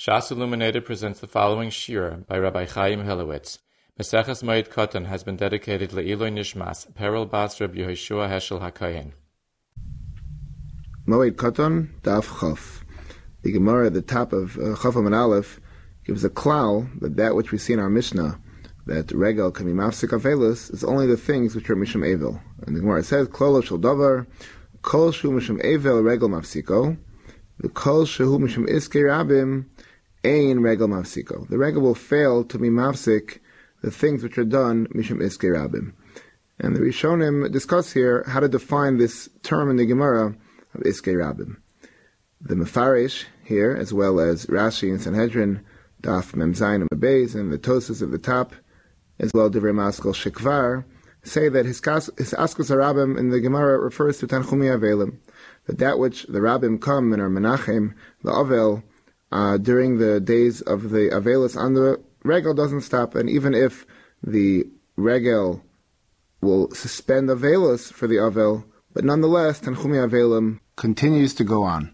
Shas Illuminated presents the following shir by Rabbi Chaim Helowitz. Maseches Moed Katan has been dedicated Le'iloi Nishmas, Peril Bas Reb Yehoshua Heschel HaKohen. Moed Katan, Daf Chaf. The Gemara at the top of Chaf Amud Aleph gives a klal that which we see in our Mishnah, that regel can be mafsik avelus, is only the things which are mishum evel. And the Gemara says, Klolo shel davar, kol shu mishum evel regel mafsiko, the kol shehu mishum iskei rabim, ein regel mafsiko. The regel will fail to be mafsik the things which are done mishum iskei rabim. And the Rishonim discuss here how to define this term in the Gemara of iskei rabim. The Mefarish here, as well as Rashi and Sanhedrin, Daf Mem Zayin and Beis, and the Tosas at the top, as well as Divrei Maskal Shekvar, say that his Askus HaRabim in the Gemara refers to Tanchumi Avelim, that which the Rabbim come in our Menachem, the Avel, during the days of the Avelis on the Regel doesn't stop, and even if the Regel will suspend Avelis for the Avel, but nonetheless, Tanchumi Avelim continues to go on.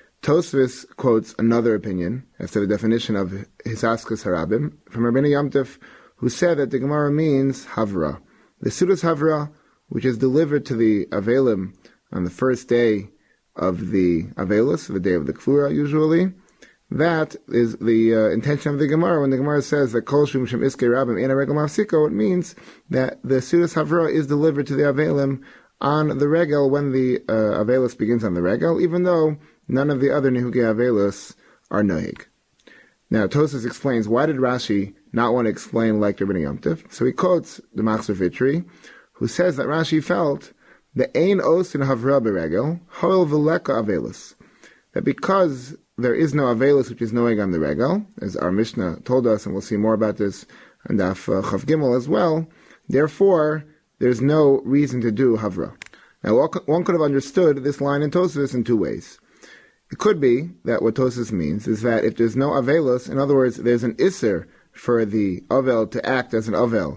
Tosfos quotes another opinion as to the definition of Hisaskus Harabim from Rabbeinu Yom Tov, who said that the Gemara means Havra. The Sudas Havra, which is delivered to the Avelim on the first day of the Avelis, the day of the Kfura usually, that is the intention of the Gemara. When the Gemara says that Kol Shum Shem Iskei Rabim Ein Regel Mafsiko, it means that the Sudas Havra is delivered to the Avelim on the Regel when the Avelis begins on the Regel, even though none of the other Nehugei Avelis are Nohig. Now, Tosas explains, why did Rashi not want to explain like Rabbeinu Yom Tov? So he quotes the Machzor Vitri, who says that Rashi felt the Ein Os in Havra Beregel, Hoil Veleka Avelis, that because there is no Avelis which is Nohig on the Regel, as our Mishnah told us, and we'll see more about this on Daf Chav Gimel as well, therefore, there's no reason to do Havra. Now, one could have understood this line in Tosas in two ways. It could be that what Tosas means is that if there's no Avelos, in other words, there's an Isser for the Avel to act as an Avel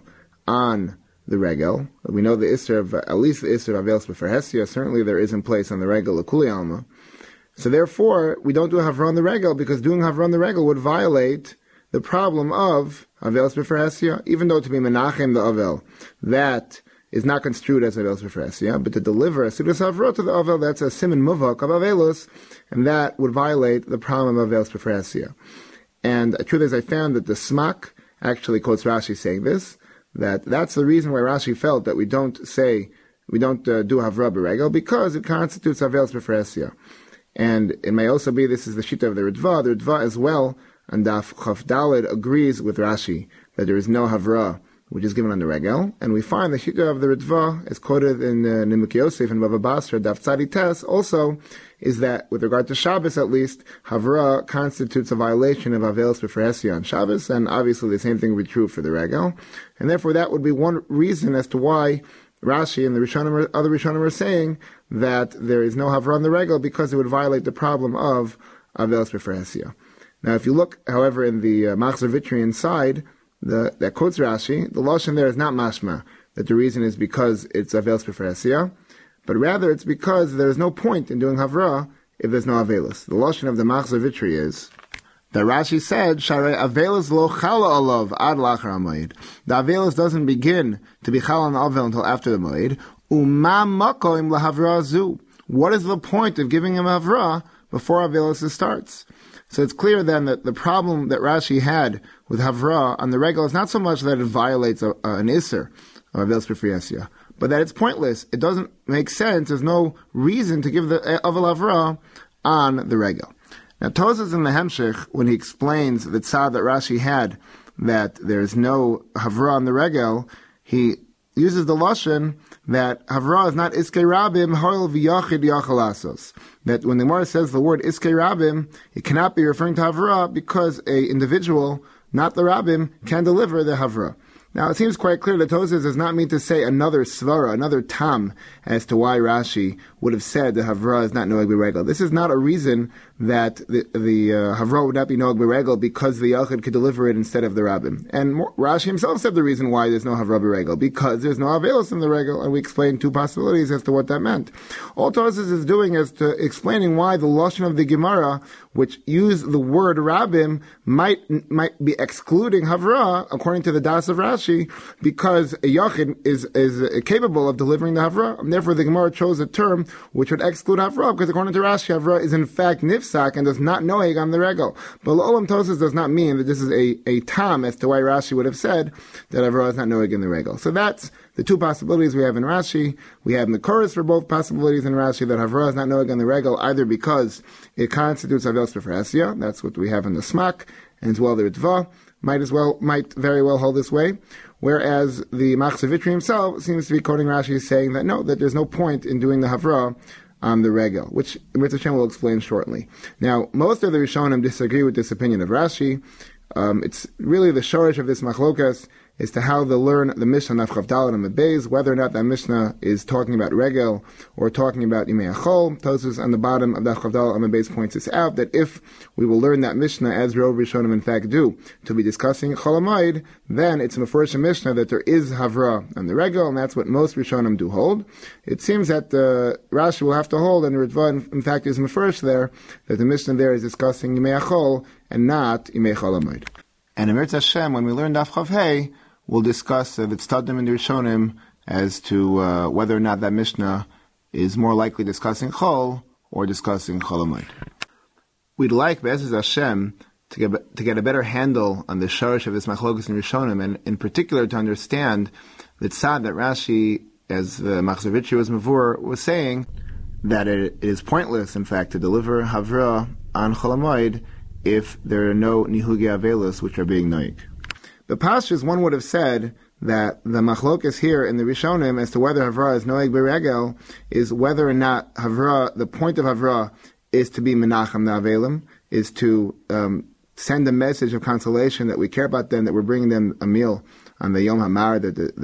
on the Regel. We know the Isser of, at least the Isser of Avelos b'fer Hesia, certainly there is in place on the Regel, L'Kuli Alma. So therefore, we don't do Havra on the Regel, because doing Havra on the Regel would violate the problem of Avelos b'fer Hesia, even though to be Menachem the Avel, that is not construed as Avelos b'fer Hesia, but to deliver a Sudas Havra to the Avel, that's a Siman Muvak of Avelos, and that would violate the problem of Avelos b'fer Hesia. And the truth is, I found that the Smak actually quotes Rashi saying this, that's the reason why Rashi felt that we don't do Havra b'Regel, because it constitutes Avelos b'fer Hesia. And it may also be, this is the Shita of the Ritva. The Ritva as well, and Daf Chaf Daled agrees with Rashi that there is no Havra which is given on the Regel, and we find the Shita of the Ritva, as quoted in Nimuk Yosef and Bava Basra, Daf Tzadi Tes, also is that, with regard to Shabbos at least, Havra constitutes a violation of Avelos b'fer Hesia on Shabbos, and obviously the same thing would be true for the Regel, and therefore that would be one reason as to why Rashi and the other Rishonim are saying that there is no Havra on the Regel, because it would violate the problem of Avelos b'fer Hesia. Now, if you look, however, in the Machzor Vitri inside, that quotes Rashi, the Lashon there is not mashma, that the reason is because it's Avelos b'fer Hesia, but rather it's because there is no point in doing Havra if there's no Avelos. The Lashon of the Machzor Vitri is that Rashi said, Sharei Avelos lo chala alav ad lachar hamoed. The Avelos doesn't begin to be chala on the Avel until after the Moed. Uma makoim lahavra zu. What is the point of giving him Havra before Avelos starts? So it's clear then that the problem that Rashi had with Havra on the Regel is not so much that it violates an Isser of Avelos b'fer Hesia, but that it's pointless. It doesn't make sense. There's no reason to give the Avel Havra on the Regel. Now, Tosas in the Hemshech, when he explains the tzad that Rashi had, that there's no Havra on the Regel, he uses the Lashon that Havra is not Iskei Rabim, Hoil v'yachid yachalasos. That when the Gemara says the word Iskei Rabim, it cannot be referring to Havra, because a individual, not the Rabim, can deliver the Havra. Now, it seems quite clear that Tosas does not mean to say another svara, another tam, as to why Rashi would have said the Havra is not Noeg B'Regel. This is not a reason that the Havra would not be Noeg B'Regel because the Yachid could deliver it instead of the Rabbim. And Rashi himself said the reason why there's no Havra B'Regel, because there's no Avelos in the Regel, and we explained two possibilities as to what that meant. All Tosas is doing is to explaining why the Lashon of the Gemara which use the word Rabim, might be excluding Havra, according to the Das of Rashi, because a Yachid is capable of delivering the Havra, and therefore the Gemara chose a term which would exclude Havra, because according to Rashi, Havra is in fact Nifsak and does not know Hegam the Regel. But L'Olam Tosas does not mean that this is a tam as to why Rashi would have said that Havra is not knowing in the Regel. So that's the two possibilities we have in Rashi. We have in the chorus for both possibilities in Rashi that Havra is not knowing in the Regel, either because it constitutes Avel Seferasia, that's what we have in the Smak, and as well the Ritva, might very well hold this way, whereas the Machzor Vitri himself seems to be quoting Rashi saying that no, that there's no point in doing the Havra on the Regel, which Mitzvah Hashem will explain shortly. Now, most of the Rishonim disagree with this opinion of Rashi. It's really the shorish of this machlokas is to how they learn the Mishnah of Chavdal and Beis, whether or not that Mishnah is talking about Regel or talking about Imei Achol. Tosfos on the bottom of that Chavdal and Beis points this out, that if we will learn that Mishnah, as Rov Rishonim in fact do, to be discussing Chol Hamoed, then it's in the first Mishnah that there is Havra on the Regel, and that's what most Rishonim do hold. It seems that Rashi will have to hold, and the Ritva in fact is in the first there, that the Mishnah there is discussing Imei Achol and not Imei Chol Hamoed. And in Mitzvah Hashem, when we learn Daf Chav Hei, we'll discuss the Tzaddim and the Rishonim as to whether or not that Mishnah is more likely discussing Chol or discussing Chol Hamoed. We'd like, Be'ezus Hashem, to get a better handle on the shorish of this Machlokas and Rishonim, and in particular to understand the tzad that Rashi, as the Machzor Vitri was Mavur, was saying that it is pointless, in fact, to deliver Havra on Chol Hamoed if there are no Nihugi Avelos which are being noig. The Pashas, one would have said that the machlokas here in the Rishonim as to whether Havra is noeg beregel is whether or not Havra, the point of Havra is to be menachem na'avelim, is to send a message of consolation that we care about them, that we're bringing them a meal on the Yom HaMar,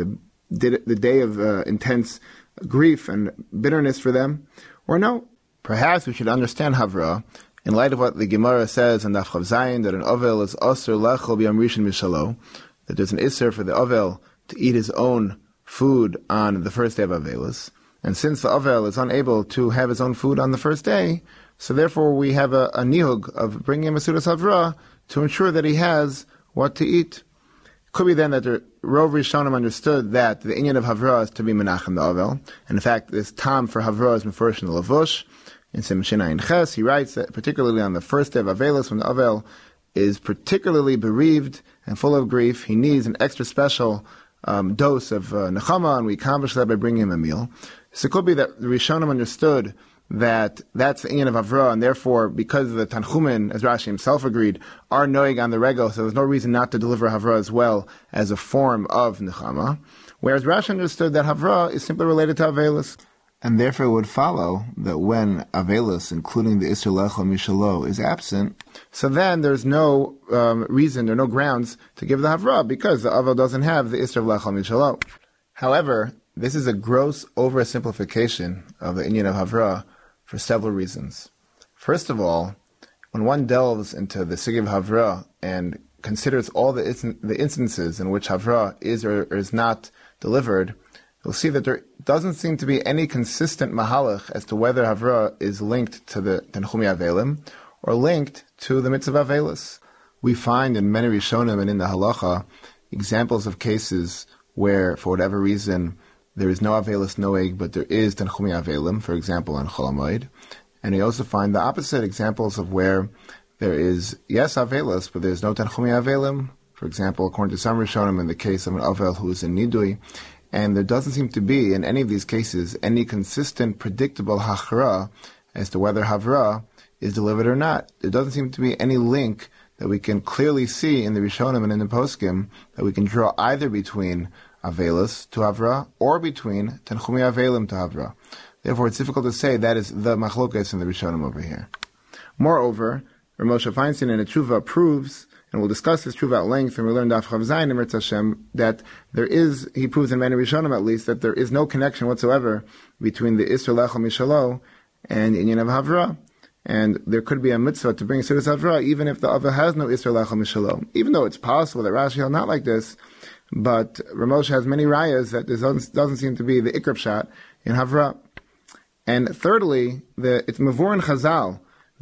the day of intense grief and bitterness for them, or no. Perhaps we should understand Havra in light of what the Gemara says in Daf Chav Zayin, that an Ovel is Osir Lechol B'Yom Rishon Mishalo, that there's an Isser for the Ovel to eat his own food on the first day of Avelis. And since the Ovel is unable to have his own food on the first day, so therefore we have a nihug of bringing him a Sudas Havra to ensure that he has what to eat. Could be then that the Rov Rishonim understood that the inyan of Havra is to be Menachem the Ovel. And in fact, this tam for Havra is Mefurish in the Lavush. In Simshina in Ches, he writes that particularly on the first day of Avelis, when the Avel is particularly bereaved and full of grief, he needs an extra special dose of Nechama, and we accomplish that by bringing him a meal. So it could be that the Rishonim understood that that's the inyan of Havra, and therefore, because the Tanchumin, as Rashi himself agreed, are noig on the Regel, so there's no reason not to deliver Havra as well as a form of Nechama. Whereas Rashi understood that Havra is simply related to Avelis. And therefore it would follow that when Avelis, including the Isser Lechol Mishalo, is absent, so then there's no reason, there are no grounds to give the Havra, because the Avel doesn't have the Isser Lechol Mishalo. However, this is a gross oversimplification of the inyan of Havra for several reasons. First of all, when one delves into the Sugya of Havra and considers all the instances in which Havra is or is not delivered, you'll see that there doesn't seem to be any consistent mahalach as to whether Havra is linked to the Tanchumi Avelim or linked to the Mitzvah Avelis. We find in many Rishonim and in the Halacha examples of cases where, for whatever reason, there is no Avelis noeg, but there is Tanchumi Avelim, for example, on Chol Hamoed. And we also find the opposite examples of where there is, yes, Avelis, but there's no Tanchumi Avelim. For example, according to some Rishonim, in the case of an Avel who is in Nidui, and there doesn't seem to be, in any of these cases, any consistent, predictable hachra as to whether Havra is delivered or not. There doesn't seem to be any link that we can clearly see in the Rishonim and in the Poskim that we can draw either between Avelis to Havra or between Tanchumi Avelim to Havra. Therefore, it's difficult to say that is the machlokas in the Rishonim over here. Moreover, Rav Moshe Feinstein in a Tshuva proves, and we'll discuss this Tshuva at length, and we learn Daf Chav Zayin in Mitzvah Hashem, that there is, he proves in many Rishonim at least, that there is no connection whatsoever between the Isser Lechol Mishalo and Inyan of Havra. And there could be a mitzvah to bring Sudas Havra even if the Avah has no Isser Lechol Mishalo. Even though it's possible that Rashi held not like this, but Rav Moshe has many rayas that there doesn't seem to be the Ikrab shot in Havra. And thirdly, it's Mavur and Chazal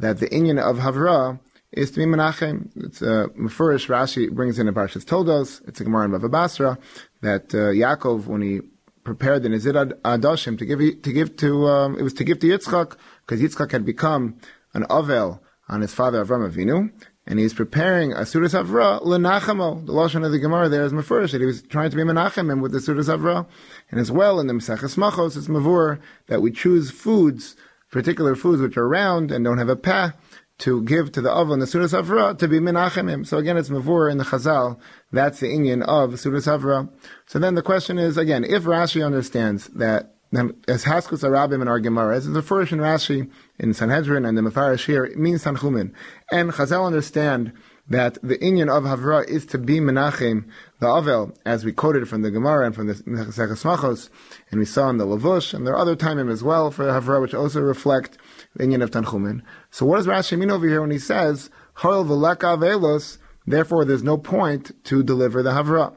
that the inyan of Havra is to be menachem. It's Mefurish, Rashi brings in a Parshas Toldos, it's a Gemara in Bava Basra, that Yaakov, when he prepared the Nizir Adashim to give to Yitzchak, because Yitzchak had become an Avel on his father Avram Avinu, and he's preparing a Sudas Havra L'Nachamo. The Lashon of the Gemara there is Mefurish, that he was trying to be menachem him with the Sudas Havra. And as well in the Maseches Machos, it's Mavur that we choose foods, particular foods which are round and don't have a peh, to give to the Avel in the Sudas Havra to be menachem him. So again, it's Mavur in the Chazal. That's the inyan of Sudas Havra. So then the question is, again, if Rashi understands that, as Haskus Arabim in our Gemara, as the first in Rashi in Sanhedrin and the Mefarish here, it means Tanchumin. And Chazal understand that the inyan of Havra is to be menachem the Avel, as we quoted from the Gemara and from the Maseches Machos, and we saw in the Lavush, and there are other timing as well for Havra, which also reflect the inyan of Tanchumin. So what does Rashi mean over here when he says, Hol v'leka avelos, therefore there's no point to deliver the Havra?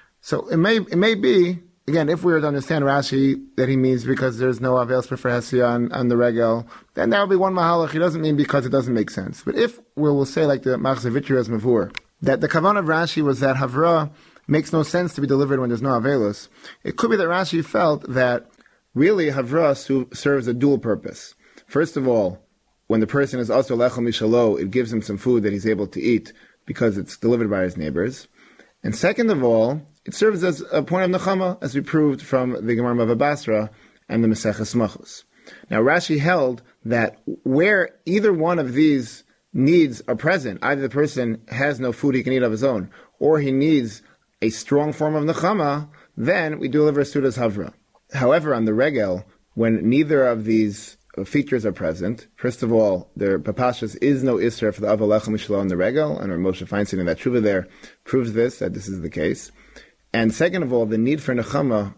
So it may be, again, if we were to understand Rashi, that he means because there's no Avelos for Hesia on the Regel, then that would be one Mahalach. He doesn't mean because it doesn't make sense. But if we will say, like the Machzor Vitri as Mavur, that the Kavan of Rashi was that Havra makes no sense to be delivered when there's no Avelos, it could be that Rashi felt that really Havra serves a dual purpose. First of all, when the person is also Lechel Mishalo, it gives him some food that he's able to eat because it's delivered by his neighbors. And second of all, it serves as a point of nechama, as we proved from the Gemara Bava Basra and the Maseches Machos. Now Rashi held that where either one of these needs are present, either the person has no food he can eat of his own, or he needs a strong form of nechama, then we deliver Sudas Havra. However, on the Regel, when neither of these features are present, first of all, there Papashas is no Isra for the Aval Lechem Mishlo in the Regel, and Moshe Feinstein in that Tshuva there proves that this is the case. And second of all, the need for nechama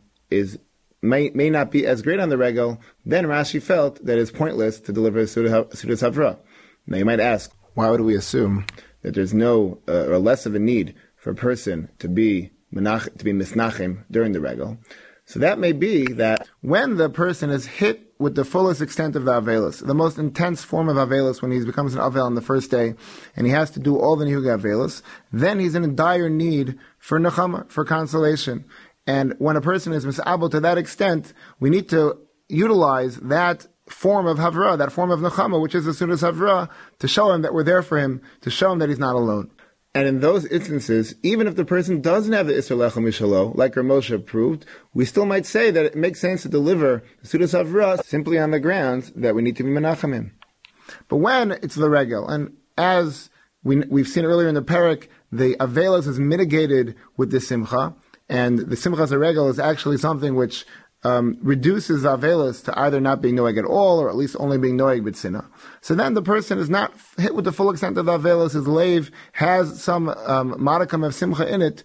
may not be as great on the Regel. Then Rashi felt that it's pointless to deliver Sudas Havra. Now you might ask, why would we assume that there's no or less of a need for a person to be misnachem during the Regel? So that may be that when the person is hit with the fullest extent of the Avelos, the most intense form of Avelos, when he becomes an Avel on the first day, and he has to do all the Nihuga Avelos, then he's in a dire need for Nechama, for consolation. And when a person is misable to that extent, we need to utilize that form of Havra, that form of Nechama, which is the Sudas Havra, to show him that we're there for him, to show him that he's not alone. And in those instances, even if the person doesn't have the Isser Lechem Mishalo, like Rav Moshe proved, we still might say that it makes sense to deliver the Sudas Havra simply on the grounds that we need to be menachem. But when it's the Regel, and as we've seen earlier in the Perek, the Avelos is mitigated with the Simcha, and the Simcha as a Regel is actually something which reduces Avelos to either not being Noeg at all, or at least only being Noeg B'tzina. So then the person is not hit with the full extent of Avelos. His lave has some modicum of Simcha in it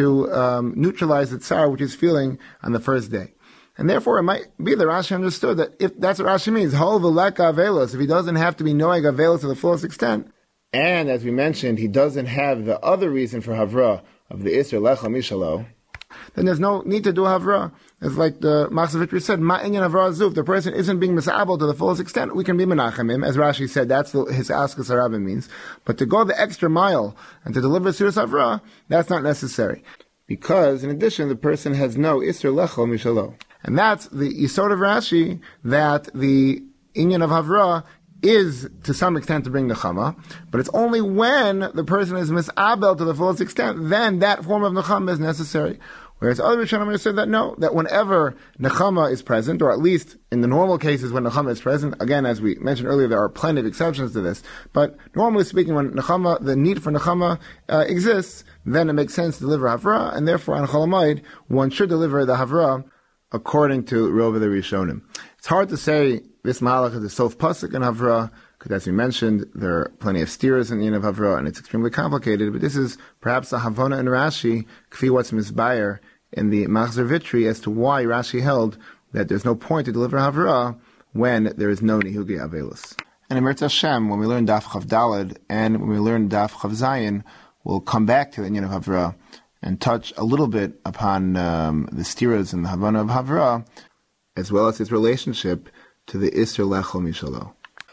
to neutralize the tsar which he's feeling on the first day. And therefore it might be that Rashi understood that if that's what Rashi means, Hol v'leka Avelos, if he doesn't have to be Noeg Avelos to the fullest extent, and as we mentioned, he doesn't have the other reason for Havra of the Isser Lechem Mishalo, then there's no need to do Havra. It's like the Machzor Vitri said, Ma inyan Havra Zuv. The person isn't being misable to the fullest extent. We can be menachem him, as Rashi said. That's his Askas Harabim means. But to go the extra mile and to deliver Sudas Havra, that's not necessary, because in addition, the person has no Isser Lechel Mishalo, and that's the Yisod of Rashi, that the inyan of Havra is to some extent to bring nechama, but it's only when the person is misabel to the fullest extent, then that form of nechama is necessary. Whereas other Rishonim said that no, that whenever nechama is present, or at least in the normal cases when nechama is present, again, as we mentioned earlier, there are plenty of exceptions to this, but normally speaking, when nechama, the need for nechama exists, then it makes sense to deliver havra, and therefore on Chol Hamoed, one should deliver the havra according to Rov of the Rishonim. It's hard to say this Malach is a Sof Pasuk in Havra, because as we mentioned, there are plenty of steers in the end of Havra, and it's extremely complicated, but this is perhaps a Havana in Rashi, Kfi what's Misbayer, in the Machzor Vitri, as to why Rashi held that there's no point to deliver Havra when there is no Nihugi Avelos. And in Eretz Hashem, when we learn Daf Chav Daled, and when we learn Daf Chav Zayin, we'll come back to the Inyan of Havra, and touch a little bit upon the steers in the Havana of Havra, as well as its relationship to the Isser Lechel Mishalo.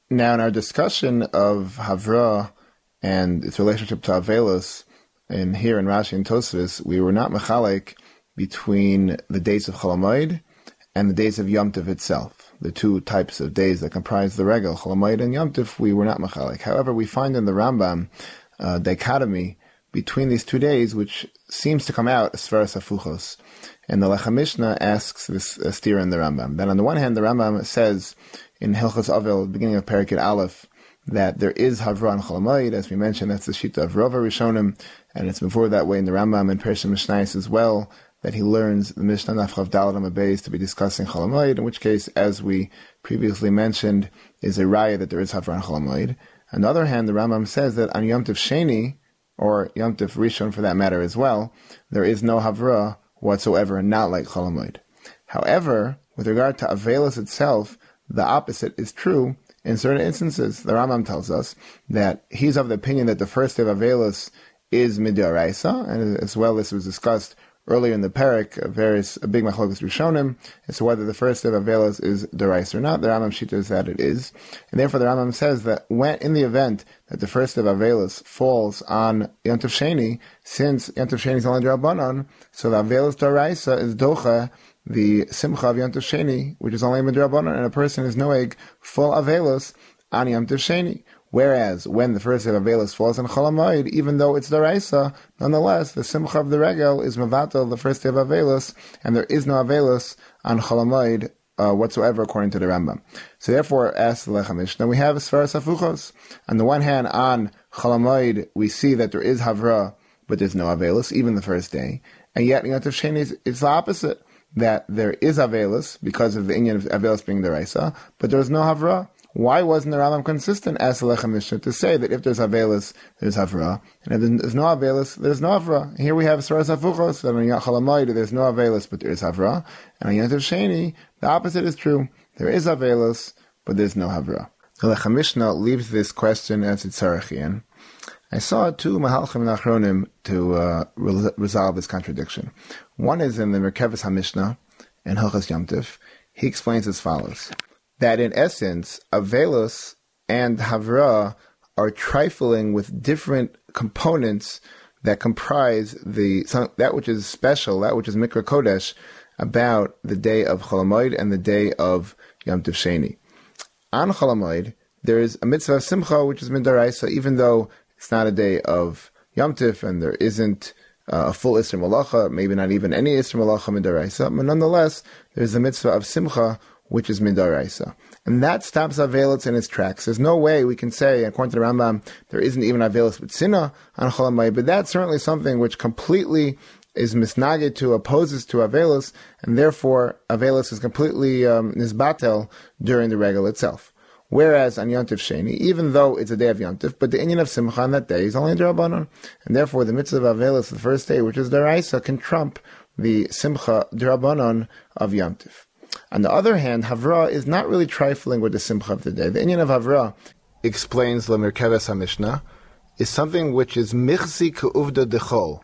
Now, in our discussion of Havra and its relationship to Avelos, and here in Rashi and Tosfos, we were not mechalek between the days of Chol Hamoed and the days of Yom Tov itself. The two types of days that comprise the regel, Chol Hamoed and Yom Tov, we were not mechalek. However, we find in the Rambam a dichotomy between these 2 days, which seems to come out as far as Hafuchos. And the Lechem Mishnah asks this steer in the Rambam. Then on the one hand, the Rambam says in Hilchos Avel, beginning of Perikid Aleph, that there is Havra and Chol Hamoed. As we mentioned, that's the Shita of Rova Rishonim, and it's before that way in the Rambam and Pershim Mishnayos as well, that he learns the Mishnah Nafchav Dalad Amabeis to be discussing Chol Hamoed, in which case, as we previously mentioned, is a raya that there is Havra and Chol Hamoed. On the other hand, the Rambam says that on Yom Tov Sheni, or Yom Tov Rishon for that matter as well, there is no Havra whatsoever, not like Chol Hamoed. However, with regard to Avelos itself, the opposite is true in certain instances. The Rambam tells us that he's of the opinion that the first day of Avelos is Midoraisa, and as well as was discussed earlier in the Perek, a big machlokas Rishonim, as to whether the first day of Avelos is Doraisa or not. The Rambam Shita is that it is. And therefore the Rambam says that when, in the event that the first day of Avelos falls on Yom Tov Sheni, since Yom Tov Sheni is only D'Rabbanan, so the Avelos Doraisa is Docha, the Simcha of Yom Tov Sheni, which is only Midrabanan, and a person is noeg full Avelos on Yom Tov Sheni. Whereas when the first day of Avelos falls on Chol Hamoed, even though it's Daraisa, nonetheless the Simcha of the Regel is Mavatal the first day of Avelos, and there is no Avelos on Chol Hamoed whatsoever according to the Rambam. So therefore, as the Lechem Mishnah, we have Sfaras Hafuchos. On the one hand, on Chol Hamoed, we see that there is Havra, but there's no Avelos, even the first day. And yet Yom Tov Sheni is the opposite, that there is Avelos because of the inyan of Avelos being Daraisa, but there is no Havra. Why wasn't the Rambam consistent, as the Lechem Mishnah, to say that if there's Avelos, there's Havra, and if there's no Avelos, there's no Havra? Here we have Sfaras Hafuchos, that on Chol Hamoed there's no Avelos, but there is Havra, and on Yom Tov Sheni, the opposite is true. There is Avelos, but there's no Havra. The Lechem Mishnah leaves this question as it's Tzarachian. I saw two Mahalchim Nachronim to resolve this contradiction. One is in the Merkeves HaMishnah, in Hilchos Yom Tov. He explains as follows, that in essence, Avelos and Havra are trifling with different components that comprise that which is special, that which is Mikra Kodesh, about the day of Chol Hamoed and the day of Yom Tov Sheni. On Chol Hamoed, there is a mitzvah of Simcha, which is Midaraisa, even though it's not a day of Yom Tov and there isn't a full Isser Malacha, maybe not even any Isser Malacha Midaraisa, but nonetheless, there's a mitzvah of Simcha, which is Midaraisa. And that stops Avelos in its tracks. There's no way we can say, according to the Rambam, there isn't even Avelos with Sinah on Chol Hamoed, but that's certainly something which completely is misnaged to, opposes to Avelos, and therefore Avelos is completely nisbatel during the regel itself. Whereas on Yom Tov Sheni, even though it's a day of Yom Tov, but the inyan of Simcha on that day is only D'Rabbanan, and therefore the mitzvah of Avelos, the first day, which is Daraisa, can trump the Simcha D'Rabbanan of Yom Tov. On the other hand, Havra is not really trifling with the Simcha of the day. The inyan of Havra, explains the Merkeves HaMishnah, is something which is Michzi Ke'uvda Dechol,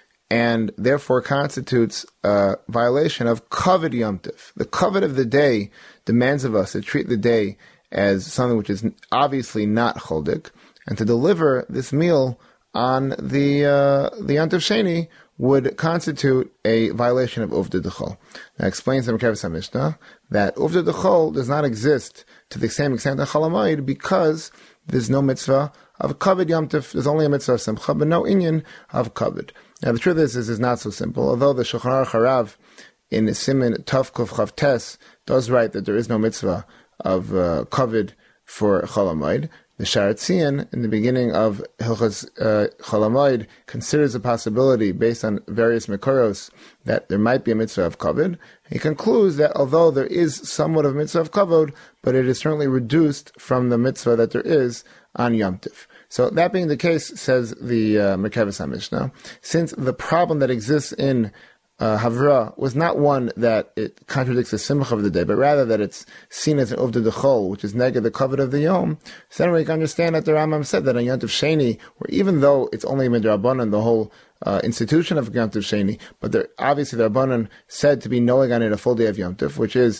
and therefore constitutes a violation of Kavod Yom Tov. The Kavod of the day demands of us to treat the day as something which is obviously not Choldik, and to deliver this meal on the Yom Tov Sheni would constitute a violation of Uvda D'Chol. Now explains the Merkeves HaMishnah that Uvda D'Chol does not exist to the same extent in Chol Hamoed because there's no mitzvah of Kavod Yom Tov. There's only a mitzvah of Simcha, but no inyan of Kavod. Now the truth is, this is not so simple. Although the Shulchan Aruch Harav in Siman Tov Kuf Chav Tes does write that there is no mitzvah of Kavod for Chol Hamoed, the Sha'ar Tzion, in the beginning of Hilchos Chol Hamoed, considers a possibility, based on various Mekoros, that there might be a mitzvah of Kavod. He concludes that although there is somewhat of a mitzvah of Kavod, but it is certainly reduced from the mitzvah that there is on Yom Tov. So that being the case, says the Merkeves HaMishnah, since the problem that exists in Havra was not one that it contradicts the Simcha of the day, but rather that it's seen as an Uvda D'Chol, which is negative the Kavod of the Yom. So then we can understand that the Rambam said that on Yom Tov Sheni, where even though it's only Midrabanan, the whole institution of Yom Tov Sheni, but obviously the Rabbanan said to be knowing on it a full day of Yom Tov, which is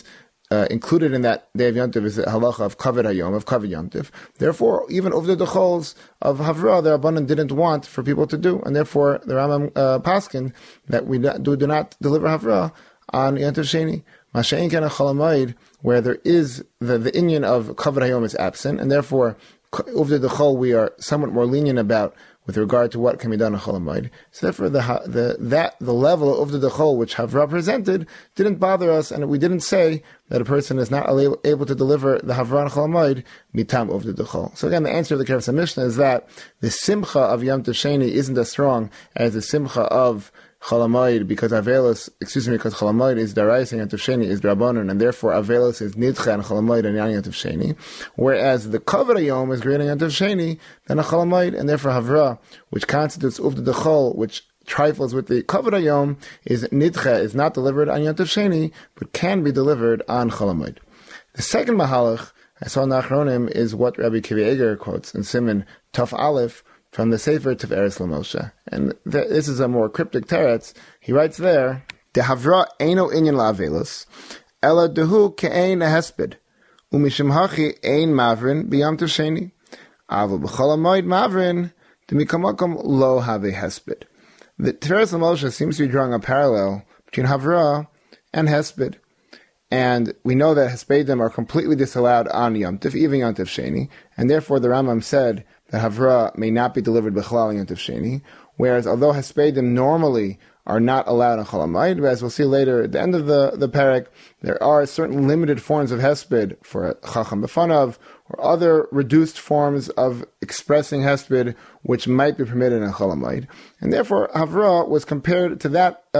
included in that day of Yom Tov is the halacha of kavod hayom, of kavod Yom Tov. Therefore, even over the chols of Havra, the Rabbanan didn't want for people to do, and therefore the Rambam paskin that we do not deliver Havra on Yom Tov Sheni. Masha'in kana chalamayid, where there is the inyan of kavod hayom is absent, and therefore over the chol we are somewhat more lenient about with regard to what can be done on Cholamayid. So therefore, the level of the Chol which Havra presented didn't bother us, and we didn't say that a person is not able to deliver the Havra on Cholamayid mitam of the Chol. So again, the answer of the Keres HaMishnah is that the Simcha of Yom Tov Sheni isn't as strong as the Simcha of Cholamayid, because Cholamayid is Daraisa, Yom Tov Sheni is Drabanan, and therefore Avelos is Nidcha and Cholamayid and Yom Tov Sheni. Whereas the Kavod Hayom is greater Yom Tov Sheni than a Cholamayid, and therefore Havra, which constitutes Uvda Dechol, which trifles with the Kavod Hayom, is Nidcha, is not delivered on Yom Tov Sheni, but can be delivered on Cholamayid. The second Mahalach I saw in the Achronim is what Rabbi Kivi Eger quotes in Siman Taf Aleph, from the Sefer Tiferes L'Moshe. And this is a more cryptic teretz. He writes there, De Havra eino inyan la'avelos, ela dehu ke'ein hesped, umishim hachi ein mavrin b'yam tov sheni. Aval b'chol ha'moed mavrin, demikamakom lo have hesped. The Tiferes L'Moshe seems to be drawing a parallel between Havra and hesped. And we know that hespedim are completely disallowed on Yom Tov, even Yom Tov Sheni, and therefore the Rambam said that Havra may not be delivered b'chalal Yom Tov Sheni, whereas although hespedim normally are not allowed on Cholamayid, but as we'll see later at the end of the parak, there are certain limited forms of hesped for Chacham B'fanav, or other reduced forms of expressing hesped which might be permitted in Cholamayid. And therefore Havra was compared to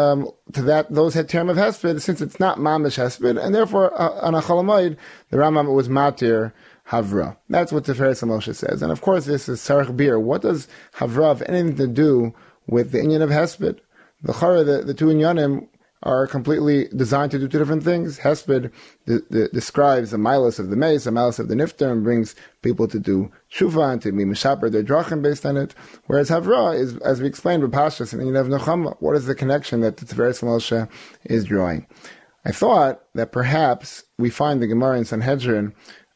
those term of hesped, since it's not mamish hesped, and therefore on a Cholamayid the Rambam was matir Havra. That's what Tiferes L'Moshe says. And of course this is Sarach Bir. What does Havra have anything to do with the inyan of hesped? The two inyanim are completely designed to do two different things. Hesped describes the milas of the mace, the milas of the nifter, and brings people to do shuva and to be mishaper their drachim based on it. Whereas Havra is, as we explained with Pashas and Inyan of Nechama, what is the connection that the Tiferes L'Moshe is drawing? I thought that perhaps we find the Gemara in Sanhedrin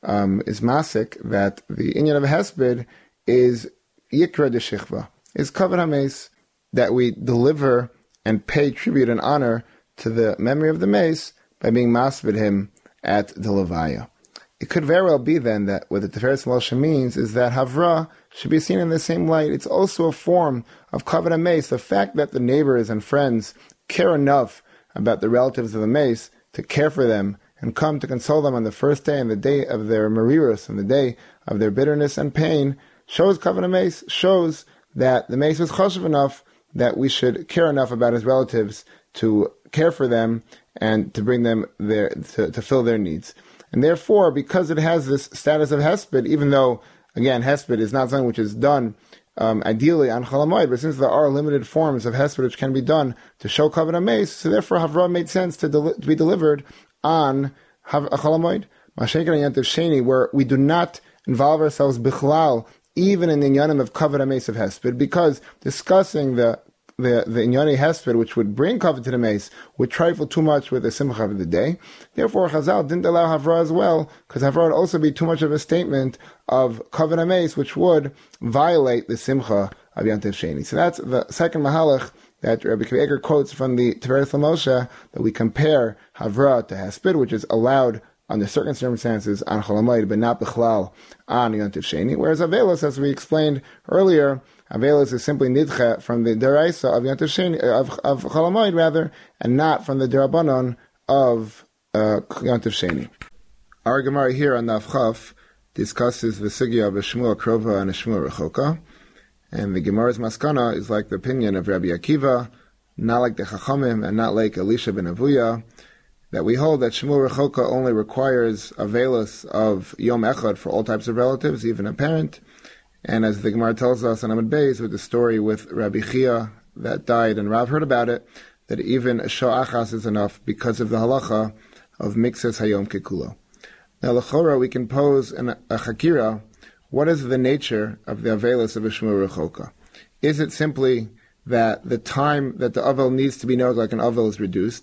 is masik, that the inyan of hesped is yikra de shichva, is kavod hameis, that we deliver and pay tribute and honor to the memory of the mace by being masbid him at the levaya. It could very well be then that what the Tiferes L'Moshe means is that Havra should be seen in the same light. It's also a form of kavod hameis, the fact that the neighbors and friends care enough about the relatives of the mace to care for them and come to console them on the first day and the day of their merirus and the day of their bitterness and pain, shows kavod hameis, shows that the mace was choshev enough that we should care enough about his relatives to care for them and to bring them there to fill their needs. And therefore, because it has this status of hesped, even though, again, hesped is not something which is done ideally on Cholamayid, but since there are limited forms of hesped which can be done to show kavod hameis, so therefore Havra made sense to be delivered on Cholamayid. Masha'en kana Yom Tov Sheni, where we do not involve ourselves bichlal, even in the inyanim of kavod hameis of hesped, because discussing the inyani hesped, which would bring kavod to the mace, would trifle too much with the simcha of the day. Therefore, Chazal didn't allow Havra as well, because Havra would also be too much of a statement of kavod hameis, which would violate the simcha of Yom Tov Sheni. So that's the second mahalach that Rabbi Kivi Eger quotes from the Tiferes L'Moshe, that we compare Havra to hesped, which is allowed under certain circumstances on Cholamayid, but not b'chlal on Yom Tov Sheni. Whereas Avelos, as we explained earlier, Avelos is simply nidcha from the deraisa of Yom Tov Sheni, of Cholamayid rather, and not from the derabanon of Yom Tov Sheni. Our Gemara here on Daf Chaf discusses the sugya of a Shmua Krova and a Shmua Rechoka, and the Gemara's maskana is like the opinion of Rabbi Akiva, not like the Chachamim, and not like Elisha ben Avuya, that we hold that Shmua Rechoka only requires Avelos of Yom Echad for all types of relatives, even a parent. And as the Gemara tells us on Amud Beis, with the story with Rabbi Chia that died, and Rav heard about it, that even a Shah Achas is enough because of the halacha of Mixes Hayom Kekulo. Now, l'chora, we can pose a chakira. What is the nature of the Avelos of a Shmua Rechoka? Is it simply that the time that the Avel needs to be known like an Avel is reduced?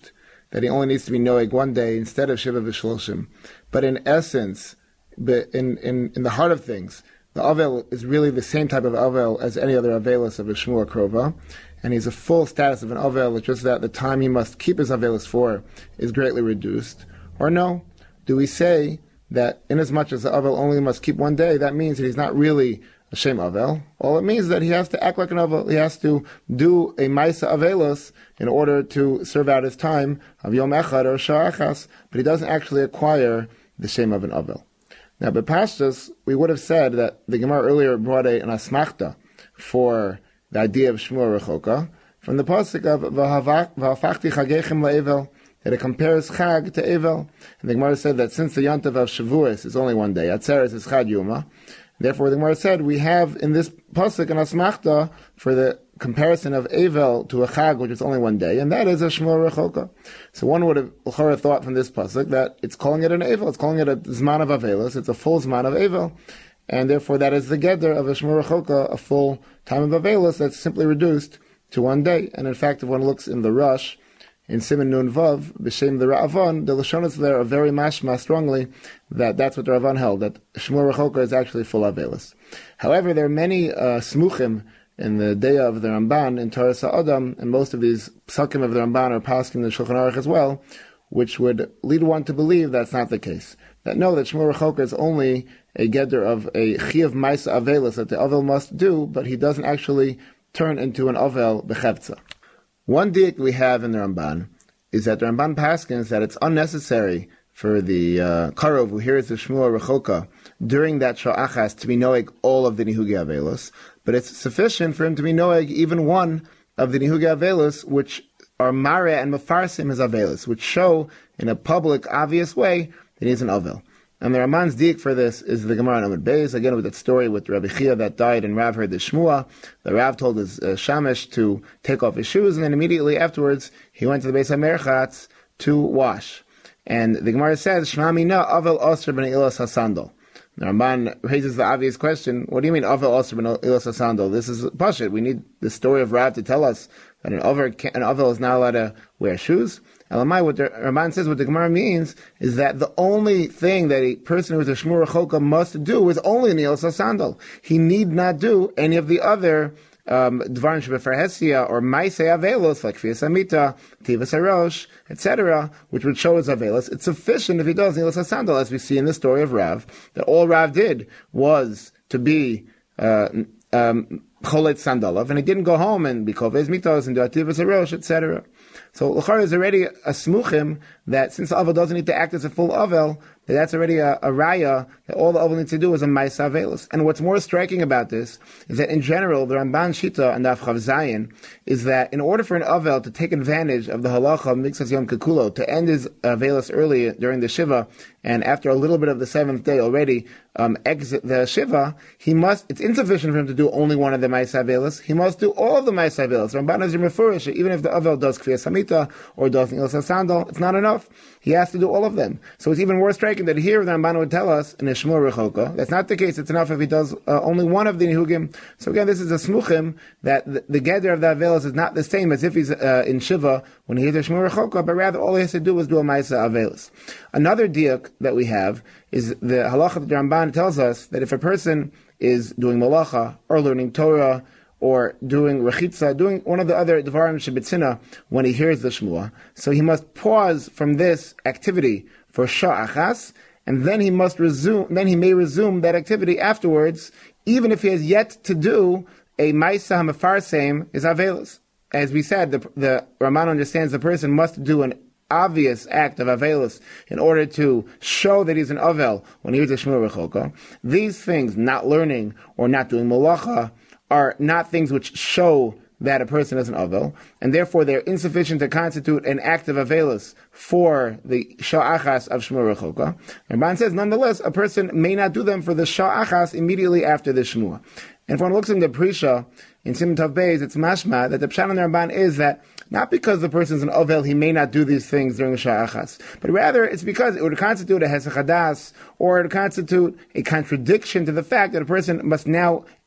that he only needs to be noeg one day instead of Shiva V'Shloshim. But in essence, in the heart of things, the Avel is really the same type of Avel as any other Avelis of a Shmua Krova, and he's a full status of an Avel. It's just that the time he must keep his Avelis for is greatly reduced. Or no, do we say that inasmuch as the Avel only must keep one day, that means that he's not really a Shem Avel? All it means is that he has to act like an Avel. He has to do a Maisa Avelis in order to serve out his time of Yom Echad or Sha'achas, but he doesn't actually acquire the Shem of an Avel. Now, by Pashtus, we would have said that the Gemara earlier brought an asmachta for the idea of Shmua Rechoka from the pasuk of V'hafachti chagechem la'evel, that it compares Chag to Evel. And the Gemara said that since the Yontav of Shavuos is only one day, Atzeres is Chad Yuma, therefore the Gemara said we have in this pasuk an asmachta for the comparison of Evel to a Chag, which is only one day, and that is a Shmua Rechoka. So one would have thought from this pasuk that it's calling it an Evel, it's calling it a Zman of Avelis, it's a full Zman of Evel, and therefore that is the Geder of a Shmua Rechoka, a full time of Avelis that's simply reduced to one day. And in fact, if one looks in the Rush, in Siman Nun Vav, B'Shem the Ra'avan, the Lashonas there are very mashma strongly that that's what the Ra'avan held, that Shmua Rechoka is actually full Avelis. However, there are many smuchim in the day of the Ramban in Torah Sa'adam, and most of these psakim of the Ramban are passed in the Shulchan Aruch as well, which would lead one to believe that's not the case. That no, that Shmua Rechoka is only a geder of a chiyav ma'isa avelis that the avel must do, but he doesn't actually turn into an avel b'chevtza. One diak we have in the Ramban is that the Ramban paskins that it's unnecessary for the karov who hears the Shmua Rechoka during that sha'achas to be noeg all of the nihugi avelos, but it's sufficient for him to be noeg even one of the nihugi avelos, which are mare and mefarsim his avelos, which show in a public, obvious way that he's an avel. And the Raman's diak for this is the Gemara on Amud Beis, again with that story with Rabbi Chia that died and Rav heard the Shmua. The Rav told his shamish to take off his shoes, and then immediately afterwards he went to the Beis HaMerchatz to wash. And the Gemara says, Shema mina avel osir ben ilas hasandal. The Ramban raises the obvious question, what do you mean avel osir ben ilas hasandal? This is Pashut. We need the story of Rav to tell us that an avel is not allowed to wear shoes. Elamai, what the Ramban says, what the Gemara means is that the only thing that a person who is a Shmua Rechoka must do is only Nilas HaSandal. He need not do any of the other Dvarim Shebefarhesia or Maisei Avelos, like Kfiyas Amita, Tivas HaRosh, etc., which would show his Avelos. It's sufficient if he does Nilas HaSandal, as we see in the story of Rav, that all Rav did was to be Cholet Sandalov, and he didn't go home and be Kovez Mitos and do Tivas HaRosh, etc. So L'char is already a smuchim that since the Avel doesn't need to act as a full Avel, that's already a raya that all the Avel needs to do is a Maisa Avelis. And what's more striking about this is that in general, the Ramban Shita and the Chav Zayin is that in order for an Avel to take advantage of the halacha of Miksas Yom Kekulo, to end his Avelis early during the Shiva, and after a little bit of the seventh day already exit the Shiva, it's insufficient for him to do only one of the Maisa Avelis. He must do all of the Maisa Avelis. Ramban is refurish, even if the Avel does Kfiyas Hamita or does Nilas HaSandal, it's not enough. He has to do all of them. So it's even more striking that here the Ramban would tell us in a Shmua Rechoka, that's not the case. It's enough if he does only one of the Nihugim. So again, this is a smuchim that the Geder of the Avelis is not the same as if he's in Shiva when he hears a Shmua Rechoka, but rather all he has to do is do a Maisa Avelis. Another diak that we have is the halacha that the Ramban tells us that if a person is doing malacha or learning Torah or doing rechitza, doing one of the other dvarim shebetzina when he hears the Shmua, so he must pause from this activity for sha'achas, and then he may resume that activity afterwards, even if he has yet to do a ma'isa hamafarsem is avelis. As we said, the Raman understands the person must do an obvious act of Avelis in order to show that he's an Avel when he hears a Shmua Rechoka. These things, not learning or not doing Malacha, are not things which show that a person is an Avel, and therefore they're insufficient to constitute an act of Avelis for the Sha'achas of Shmua Rechoka. Ramban says, nonetheless, a person may not do them for the Sha'achas immediately after the Shmua. And if one looks in the Prisha, in Siman Tav Beis, it's mashma that the Pshat on the Ramban is that not because the person is an Ovel, he may not do these things during the Sha'achas, but rather it's because it would constitute a Hesach Hadas, or it would constitute a contradiction to the fact that a person must now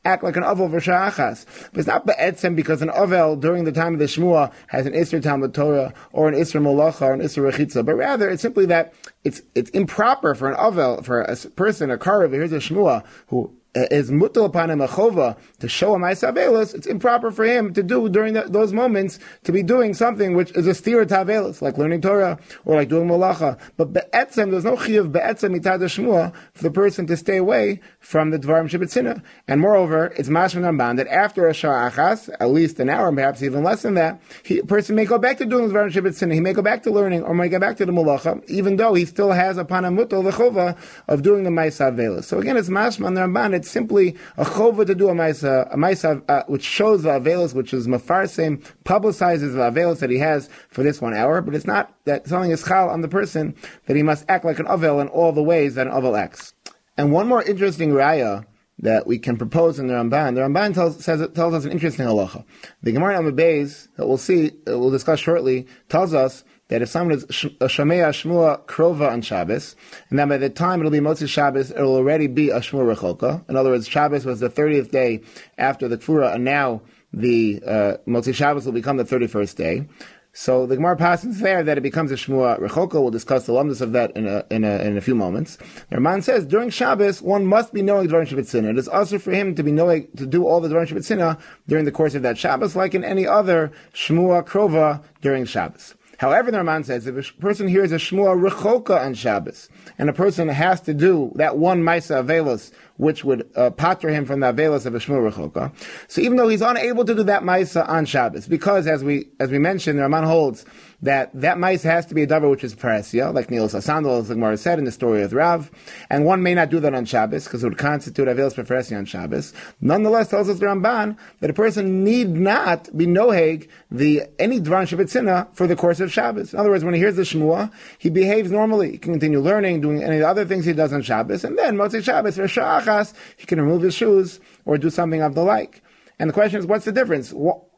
act like an Ovel v'sha'achas. But it's not be'etzem because an Ovel during the time of the Shmua has an Isser Talmud Torah or an Isser Molacha or an Isser Rechitza, but rather it's simply that it's improper for an Ovel, for a person, a Karev, here's a Shmua, who is mutal upon him a chova to show a ma'aseh avelos, it's improper for him to do during those moments to be doing something which is a stira to avelos, like learning Torah or like doing malacha. But be'etzem, there's no chiyuv be'etzem mitad shmua for the person to stay away from the dvarim shebetzina. And moreover, it's mashman Ramban that after a shah achas, at least an hour, perhaps even less than that, a person may go back to doing the dvarim shebetzina. He may go back to learning or may go back to the malacha, even though he still has upon him mutal the chova of doing the ma'aseh avelos. So again, it's mashman Ramban. It's simply a chova to do a ma'aseh, which shows the avelos, which is mafarsem, publicizes the avelos that he has for this 1 hour, but it's not that something is chal on the person that he must act like an avel in all the ways that an avel acts. And one more interesting raya that we can propose in the Ramban tells us an interesting halacha. The Gemara in Amud Beis that we'll discuss shortly, tells us that if someone is Shamea Shmua Krova on Shabbos, and then by the time it'll be Motzi Shabbos, it'll already be a Shmua Recholka. In other words, Shabbos was the 30th day after the Kfura, and now the Motzi Shabbos will become the 31st day. So the Gemara passes there that it becomes a Shmua Recholka. We'll discuss the lumdus of that in a few moments. The Ramban says during Shabbos one must be knowing Dvarim Shebetzina. It is also for him to be knowing to do all the Dvarim Shebetzina during the course of that Shabbos, like in any other Shmua Krova during Shabbos. However, the Ramban says if a person hears a Shmua Recholka on Shabbos, and a person has to do that one Maisa Avelos, which would pater him from the Avelos of a Shmua Recholka, so even though he's unable to do that Maisa on Shabbos, because as we mentioned, the Ramban holds that Maisa has to be a davar which is paresya, like Niel Sasandal, as the Gemara said in the story of Rav, and one may not do that on Shabbos, because it would constitute Avelos paresya on Shabbos. Nonetheless, tells us the Ramban that a person need not be noheg any Dvarim Shebetzina for the course of Shabbos. In other words, when he hears the Shmua, he behaves normally. He can continue learning, doing any of the other things he does on Shabbos, and then Motzei Shabbos, or Sha'achas, he can remove his shoes or do something of the like. And the question is, what's the difference?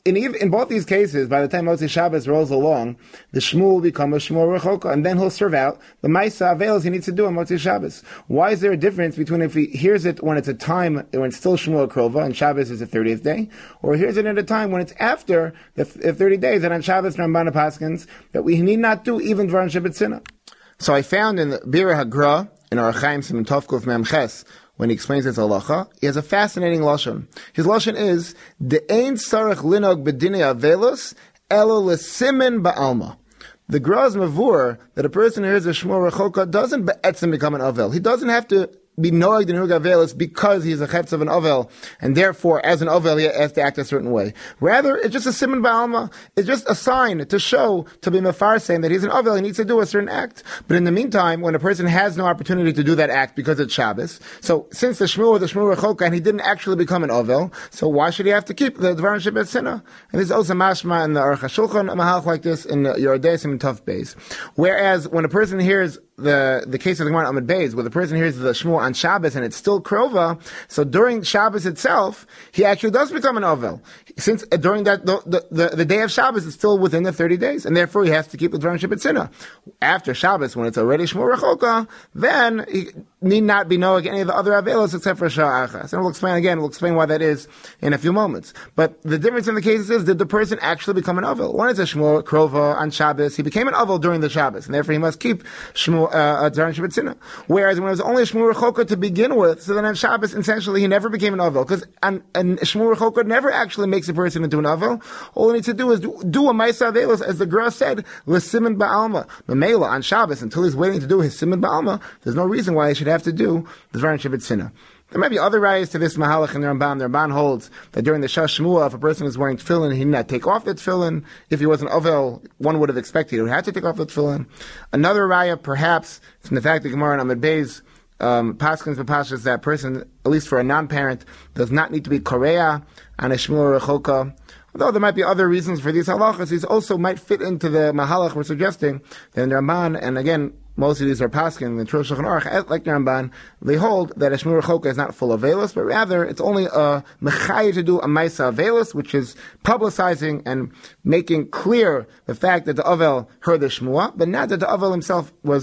In both these cases, by the time Motzei Shabbos rolls along, the Shmua will become a Shmua Rechoka, and then he'll serve out the Maisa Avelos he needs to do on Motzei Shabbos. Why is there a difference between if he hears it when it's a time, when it's still Shmua Krova, and Shabbos is the 30th day, or hears it at a time when it's after the 30 days, and on Shabbos, Ramban Paskins, that we need not do even Dvarim Shebetzina? So I found in the Bira Hagra, in our Chaim Siman Tovkuf Mem Ches, when he explains his halacha, he has a fascinating lashon. His lashon is de'ein sarach linog bedinei avelos elo lesimen ba'alma. The Gra is mavur that a person who hears a Shmua Rechoka doesn't be'etzem become an avel. He doesn't have to be noig the nug avelos because he's a chetz of an avel, and therefore, as an avel, he has to act a certain way. Rather, it's just a siman ba'alma. It's just a sign to show, to be mafar saying that he's an avel, he needs to do a certain act. But in the meantime, when a person has no opportunity to do that act because it's Shabbos, so since the Shmua was the Shmua Rechoka and he didn't actually become an avel, so why should he have to keep the Dvarim Shebetzina? And this is also mashma in the Aruch HaShulchan, a mahalach like this in Yordei Siman Tov Beis. Whereas when a person hears the case of the Gemara Amud Beis, where the person hears the Shmua on Shabbos and it's still Krova, so during Shabbos itself, he actually does become an Ovel. Since during that, the day of Shabbos is still within the 30 days, and therefore he has to keep the Dvarim Shebetzina. After Shabbos, when it's already Shmua Rechoka, then he need not be knowing any of the other Avelos except for Sha'achas. And we'll explain why that is in a few moments. But the difference in the cases is, did the person actually become an Ovel? One is a Shmua Krova on Shabbos, he became an Ovel during the Shabbos, and therefore he must keep Shmua Dvarim Shebetzina. Whereas when it was only a Shmua Rechoka to begin with, so then on Shabbos, essentially, he never became an Avel. Because Shmua Rechoka never actually makes a person into an Avel. All he needs to do is do a Maisa Avelos, as the Gra said, L'Simen Ba'alma. Memela, on Shabbos, until he's waiting to do his Simen Ba'alma, there's no reason why he should have to do the Dvarim Shebetzina. There might be other rayas to this mahalach in the Ramban. The Ramban holds that during the Shah Shmua, if a person is wearing tefillin, he need not take off the tefillin. If he was an Ovel, one would have expected he would have to take off the tefillin. Another raya, perhaps, from the fact that Gemara and Amud Beis Paskins B'Pashas, that person, at least for a non-parent, does not need to be Korea on a Shmua Rechoka. Although there might be other reasons for these halachas, these also might fit into the mahalach we're suggesting. Then the Ramban, and again, most of these are paskin, the Trul Shulchan Aruch, like the Ramban, they hold that a Shmua Rechoka is not full of Avelos, but rather it's only a Mechai to do a Maisa Avelos, which is publicizing and making clear the fact that the Avel heard the Shmua, but not that the Avel himself was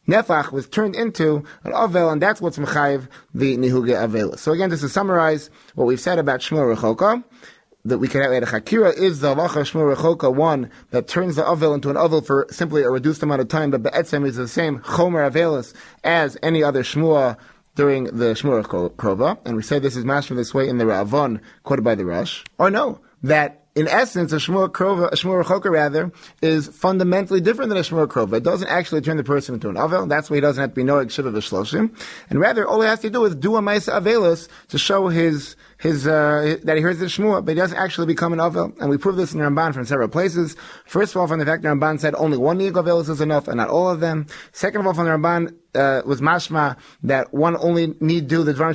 nefach was turned into an avel, and that's what's mechayiv the nihuge avelis. So again, just to summarize what we've said about shmua rechoka, that we can add a chakira is the halacha shmua rechoka, one that turns the avel into an avel for simply a reduced amount of time, but be'etzem is the same chomer avelis as any other shmua during the shmua krova. And we say this is mashma this way in the Ra'avon quoted by the Rosh. Or no, that in essence, a shmua rechoka rather, is fundamentally different than a shmua krova. It doesn't actually turn the person into an avel. That's why he doesn't have to be noeg shiva v'shloshim. And rather, all he has to do is do a ma'isa avelus to show his that he hears the shmua, but he doesn't actually become an avel. And we prove this in the Ramban from several places. First of all, from the fact that Ramban said only one nieg avelus is enough, and not all of them. Second of all, from the Ramban was mashma that one only need not do the dvarim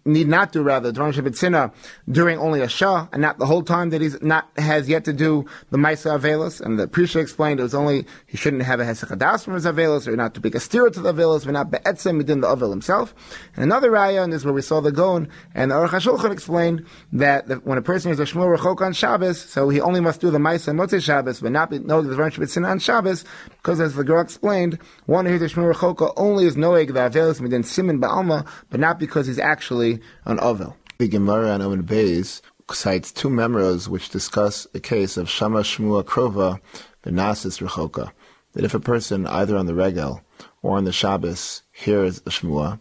shebetzina during only a shah, and not the whole time that has yet to do the ma'isa avelus. And the Prisha explained it was only he shouldn't have a hesek hadas from his avelus, or not to be a stira to the avelus, but not be'etzem within the avel himself. And another raya, and this is where we saw the Gaon, and the Aruch HaShulchan explained that when a person is a shmua rechoka on Shabbos, so he only must do the ma'isa on Motzei Shabbos, but not be noeg the dvarim shebetzina on Shabbos, because as the Gemara explained, one who hears the shmua rechoka only is noeg the avelus midin simin ba'alma, but not because he's actually an avel. The Gemara on Omen Beis cites two memros which discuss a case of shama shmua krova benasis rechoka, that if a person either on the regel or on the Shabbos hears a shmua,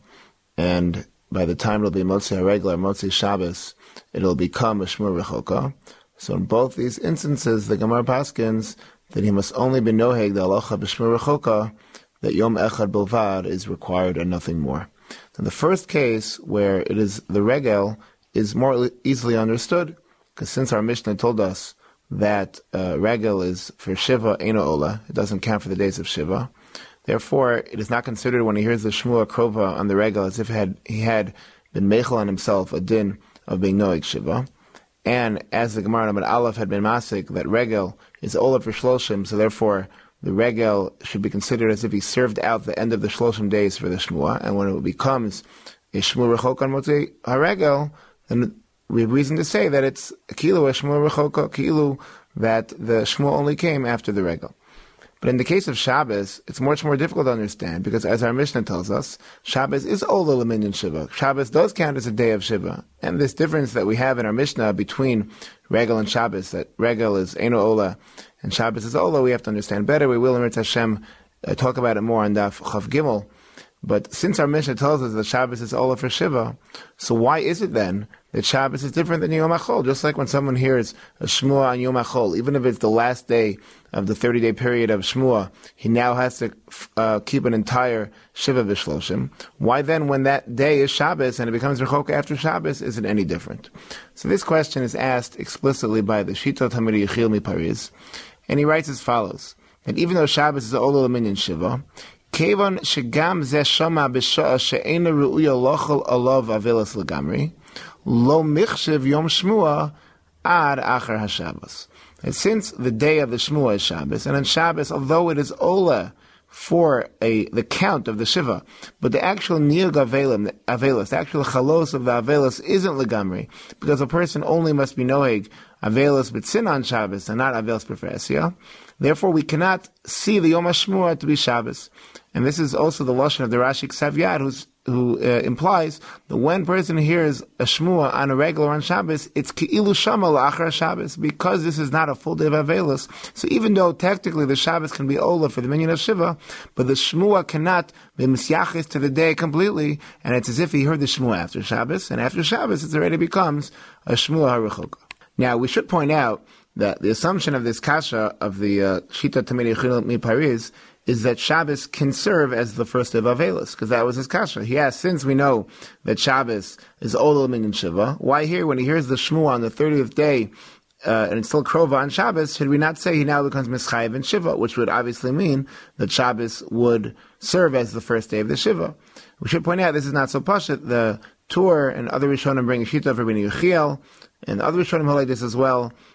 and by the time it'll be Motzei HaRegel or Motzei Shabbos, it'll become a shmua rechoka. So in both these instances, the Gemara paskins that he must only be noheg the halacha b'shmua rechoka, that Yom Echad Bilvad is required and nothing more. In the first case, where it is the regel, is more easily understood, because since our Mishnah told us that regel is for Shiva Eino Ola, it doesn't count for the days of Shiva, therefore it is not considered when he hears the Shmua Krova on the regel as if he had been meichel on himself a din of being Noeg Shiva. And as the Gemara Amud Aleph had been masik, that regel is Ola for Shloshim, so therefore the regel should be considered as if he served out the end of the Shloshim days for the Shmua, and when it becomes a Shmua Rechoka on Motzei HaRegel, then we have reason to say that it's Kilu a Shmua Rechoka, Kilu that the Shmua only came after the regel. But in the case of Shabbos, it's much more difficult to understand, because as our Mishnah tells us, Shabbos is Ola L'minyan Shiva. Shabbos does count as a day of Shiva. And this difference that we have in our Mishnah between Regel and Shabbos, that Regel is Eino Ola and Shabbos is Ola, we have to understand better. We will, in Mirz Hashem, talk about it more on Daf Chav Gimel. But since our Mishnah tells us that Shabbos is Ola for Shiva, so why is it then that Shabbos is different than Yom HaChol? Just like when someone hears a Shmua on Yom HaChol, even if it's the last day of the 30-day period of Shmua, he now has to keep an entire Shiva V'Shloshim. Why then, when that day is Shabbos and it becomes Rechoka after Shabbos, is it any different? So this question is asked explicitly by the Shita Talmidei Yechiel MiParis, and he writes as follows, that even though Shabbos is Ola L'minyan Shiva, Kevon shegam zeh shama b'sha'a she'ena ru'uya lochel alav avelas legamri, lo michshev yom shmua ad achar haShabbos. And since the day of the Shmua is Shabbos, and on Shabbos, although it is Ola for the count of the Shiva, but the actual Niyug Avelis, the actual Chalos of the Avelis isn't Legamri, because a person only must be Noeg Avelis B'tzin on Shabbos and not Avelis B'Fresia. Therefore, we cannot see the Yom HaShmua to be Shabbos. And this is also the Lashon of the Rashi Ksav Yad, who implies that when a person hears a Shmua on a regular on Shabbos, it's Ki'ilu Shama La'achar Shabbos, because this is not a full day of Avelis. So even though technically the Shabbos can be Ola for the minyan of Shiva, but the Shmua cannot be Misyachis to the day completely, and it's as if he heard the Shmua after Shabbos, and after Shabbos it already becomes a Shmua HaRechoka. Now, we should point out that the assumption of this kasha of the Shita Talmidei Yechiel MiParis is that Shabbos can serve as the first day of Avelis, because that was his kasha. He asked, since we know that Shabbos is Ola L'minyan Shiva, why here, when he hears the Shmua on the 30th day, and it's still Krova on Shabbos, should we not say he now becomes Mischayev in Shiva, which would obviously mean that Shabbos would serve as the first day of the Shiva. We should point out this is not so pashut. The Tur and other Rishonim bring a Shita of Rabbeinu Yechiel, and the other Rishonim hold like this as well,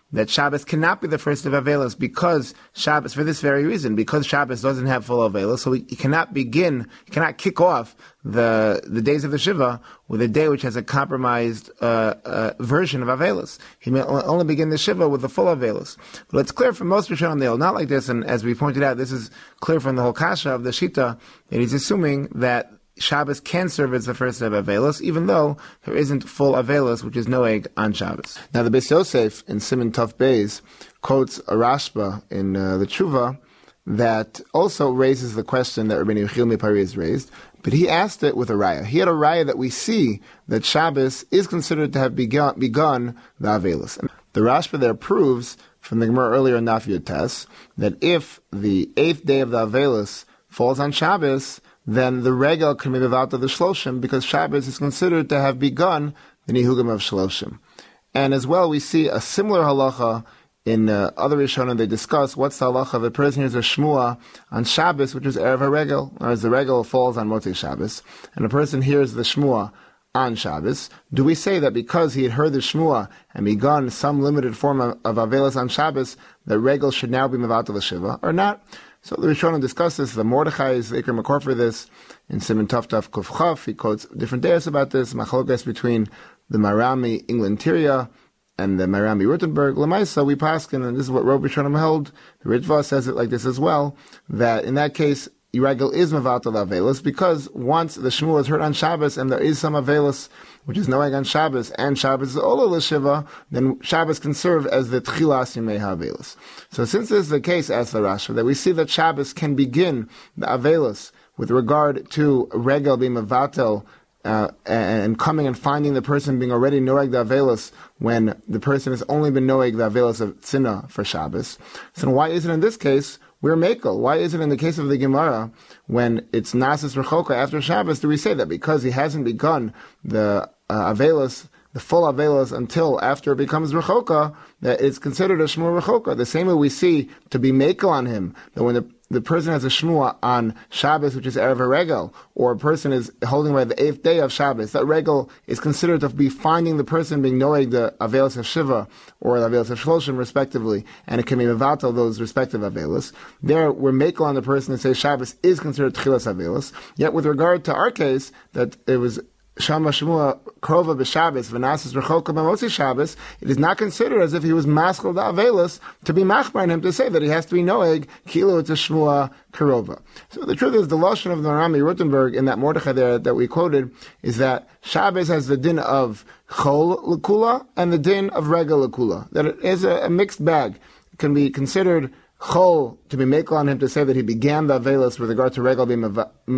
that Shabbos cannot be the first of Avelos because Shabbos, for this very reason, because Shabbos doesn't have full Avelos, so he cannot kick off the days of the Shiva with a day which has a compromised version of Avelos. He may only begin the Shiva with the full Avelos. But it's clear from most Rishonim they hold not like this, and as we pointed out, this is clear from the whole Kasha of the Shita, that he's assuming that Shabbos can serve as the first of Avelos, even though there isn't full Avelos, which is Noeg on Shabbos. Now the Beis Yosef in Siman Tov Beis quotes a Rashba in the Tshuva that also raises the question that Rabbeinu Yechiel Mipari has raised, but he asked it with a raya. He had a raya that we see that Shabbos is considered to have begun the Avelos. And the Rashba there proves from the Gemara earlier in Daf Yotes that if the 8th day of the Avelos falls on Shabbos, then the regel can be out of the Shloshim because Shabbos is considered to have begun the Nihugim of Shloshim. And as well, we see a similar halacha in other Rishonim. They discuss what's the halacha of a person hears a Shmua on Shabbos, which is Erev HaRegel, or as the regel falls on Motzei Shabbos, and a person hears the Shmua on Shabbos. Do we say that because he had heard the Shmua and begun some limited form of Avelos on Shabbos, the regel should now be Mevatel Shiva, or not? So the Rishonim discuss this. The Mordechai is the Iker Makor for this. In Siman Tov Tov Kuf Chaf, he quotes different days about this. Machlokas between the Marami England Tyria and the Marami Württemberg. Lamaisa, we paskin, and this is what Rov Rishonim held. The Ritva says it like this as well, that in that case, Yeragel is Mevatel Avelos, because once the Shmuel is heard on Shabbos and there is some Avelos, which is Noeg on Shabbos, and Shabbos is Ola L'Shiva, then Shabbos can serve as the Tchilas Yimei HaAvelos. So since this is the case, as the Rashba, that we see that Shabbos can begin the Avelos with regard to Regel being Mevatel, and coming and finding the person being already Noeg the Avelos when the person has only been Noeg the Avelos of Tzina for Shabbos. So why isn't in this case we're Mekel? Why is it in the case of the Gemara, when it's Nasis Rechoka after Shabbos, do we say that because he hasn't begun the Avelos, the full Avelos, until after it becomes Rechoka, that it's considered a Shmua Rechoka? The same way we see to be Mekel on him, that when the person has a Shmua on Shabbos, which is Erev HaRegel, or a person is holding by the 8th day of Shabbos, that Regel is considered to be finding the person being Noeg the Avelos of Shiva, or the Avelos of Shloshim, respectively, and it can be Mevatel those respective Avelos. There, we're Mekel on the person and say Shabbos is considered Tchilas Avelos. Yet with regard to our case, that it was Shama Shmua Krova b'Shabbos v'Nasis Rechoka b'Motzi Shabbos, it is not considered as if he was maskal the Avelos to be machmar in him to say that he has to be Noeg kilo it's a Shmua Krova. So the truth is, the lashon of the Rami Württemberg in that Mordechai there that we quoted is that Shabbos has the din of Chol L'Kula and the din of Regel L'Kula. That it is a mixed bag. It can be considered Chol to be mekel on him to say that he began the Avelos with regard to Regel being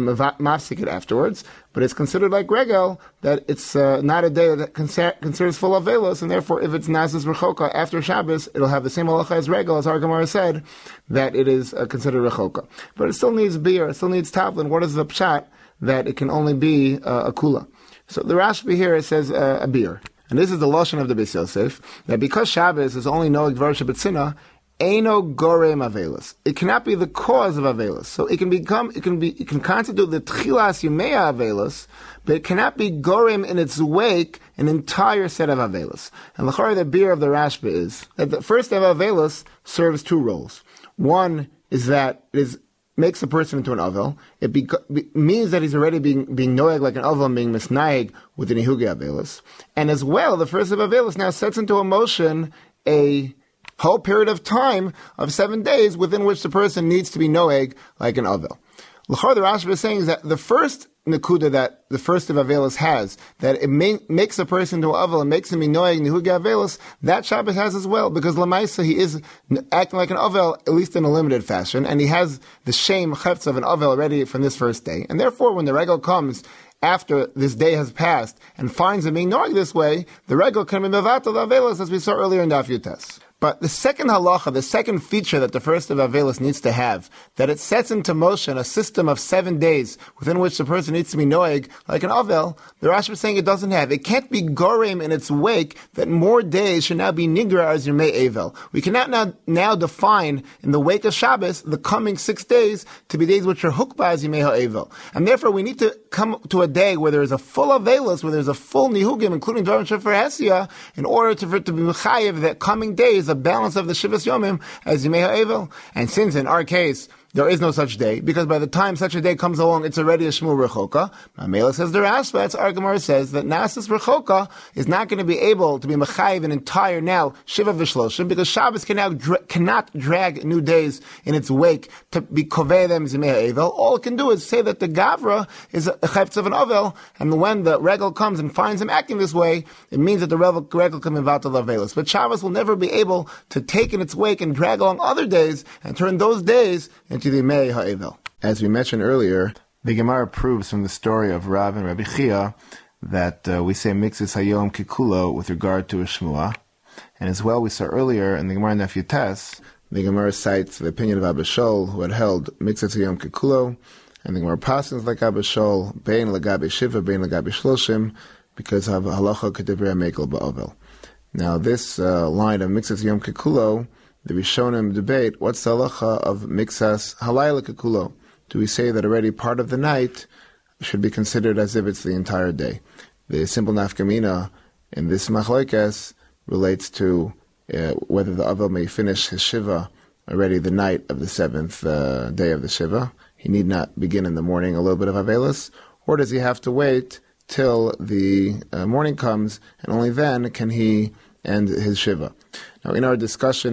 mafsik it afterwards, but it's considered like Regel that it's not a day that considers full Avelos, and therefore if it's Nasis Rechoka after Shabbos, it'll have the same halacha as Regel, as our Gemara said, that it is considered Rechoka. But it still needs beer, it still needs tavlin. What is the pshat that it can only be a kula? So the Rashbi here says a beer. And this is the lashon of the Beis Yosef, that because Shabbos is only Noeg Dvar Shebetzina, Eino Gorem Avelos. It cannot be the cause of Avelos. So it can constitute the Tchilas Yimei Avelos, but it cannot be Gorem in its wake an entire set of Avelos. And the the beer of the Rashba is that the first of Avelos serves two roles. One is that it makes a person into an Avel. It means that he's already being Noeg like an Avel, being Misnaeg with the Nihugi Avelos. And as well, the first of Avelos now sets into motion a whole period of time of 7 days within which the person needs to be Noeg like an Avel. L'chor, the Rashba is saying is that the first Nakuda that the first of Avelos has, that it makes a person to Avel and makes him be Noeg Nihugi Avelos, that Shabbos has as well, because Lamaisa he is acting like an Avel, at least in a limited fashion, and he has the shame chetz of an Avel already from this first day. And therefore, when the Regel comes after this day has passed and finds him being Noeg this way, the Regel can be Mevatel Avelos, as we saw earlier in Daf Yotes. But the second halacha, the second feature that the first of Avelos needs to have, that it sets into motion a system of 7 days within which the person needs to be Noeg like an Avel, the Rashi is saying it doesn't have. It can't be Gorem in its wake that more days should now be Nigra as Yemei Avel. We cannot now define in the wake of Shabbos the coming 6 days to be days which are Hukba as Yemei Ha'avel. And therefore we need to come to a day where there is a full Avelos, where there is a full Nihugim, including Dvarim Shefer Hesia, in order for it to be Mechayev that coming days is a balance of the Shivas Yomim as Yimei HaEvel. And since in our case, there is no such day, because by the time such a day comes along, it's already a Shmur Rechoka. Mamela says the Rashba, our Gemara says that Nasis Rechoka is not going to be able to be Mechayiv an entire now Shiva V'Shloshim, because Shabbos cannot drag new days in its wake to be Kovei them Zimei HaEvel. All it can do is say that the Gavra is a Chayv of an Ovel, and when the Regel comes and finds him acting this way, it means that the Regel can be Vatal Avelis. But Shabbos will never be able to take in its wake and drag along other days and turn those days into the Yimei HaEvel. As we mentioned earlier, the Gemara proves from the story of Rav and Rabbi Chia that we say Mixes Hayom Kikulo with regard to a Shmuah. And as well, we saw earlier in the Gemara Nef Yutes, the Gemara cites the opinion of Abba Shol, who had held Mixes Hayom Kikulo, and the Gemara passes like Abba Shol, Bein Lagabi Shiva, Bein Lagabi Shloshim, because of Halacha Kedivri HaMekel Ba'ovel. Now, this line of Mixes Hayom Kikulo, the Rishonim debate, what's the halacha of Mixas Halayla Kekulo? Do we say that already part of the night should be considered as if it's the entire day? The simple nafkamina in this machlokes relates to whether the Avel may finish his Shiva already the night of the seventh day of the Shiva. He need not begin in the morning a little bit of Avelis, or does he have to wait till the morning comes, and only then can he end his Shiva? Now, in our discussion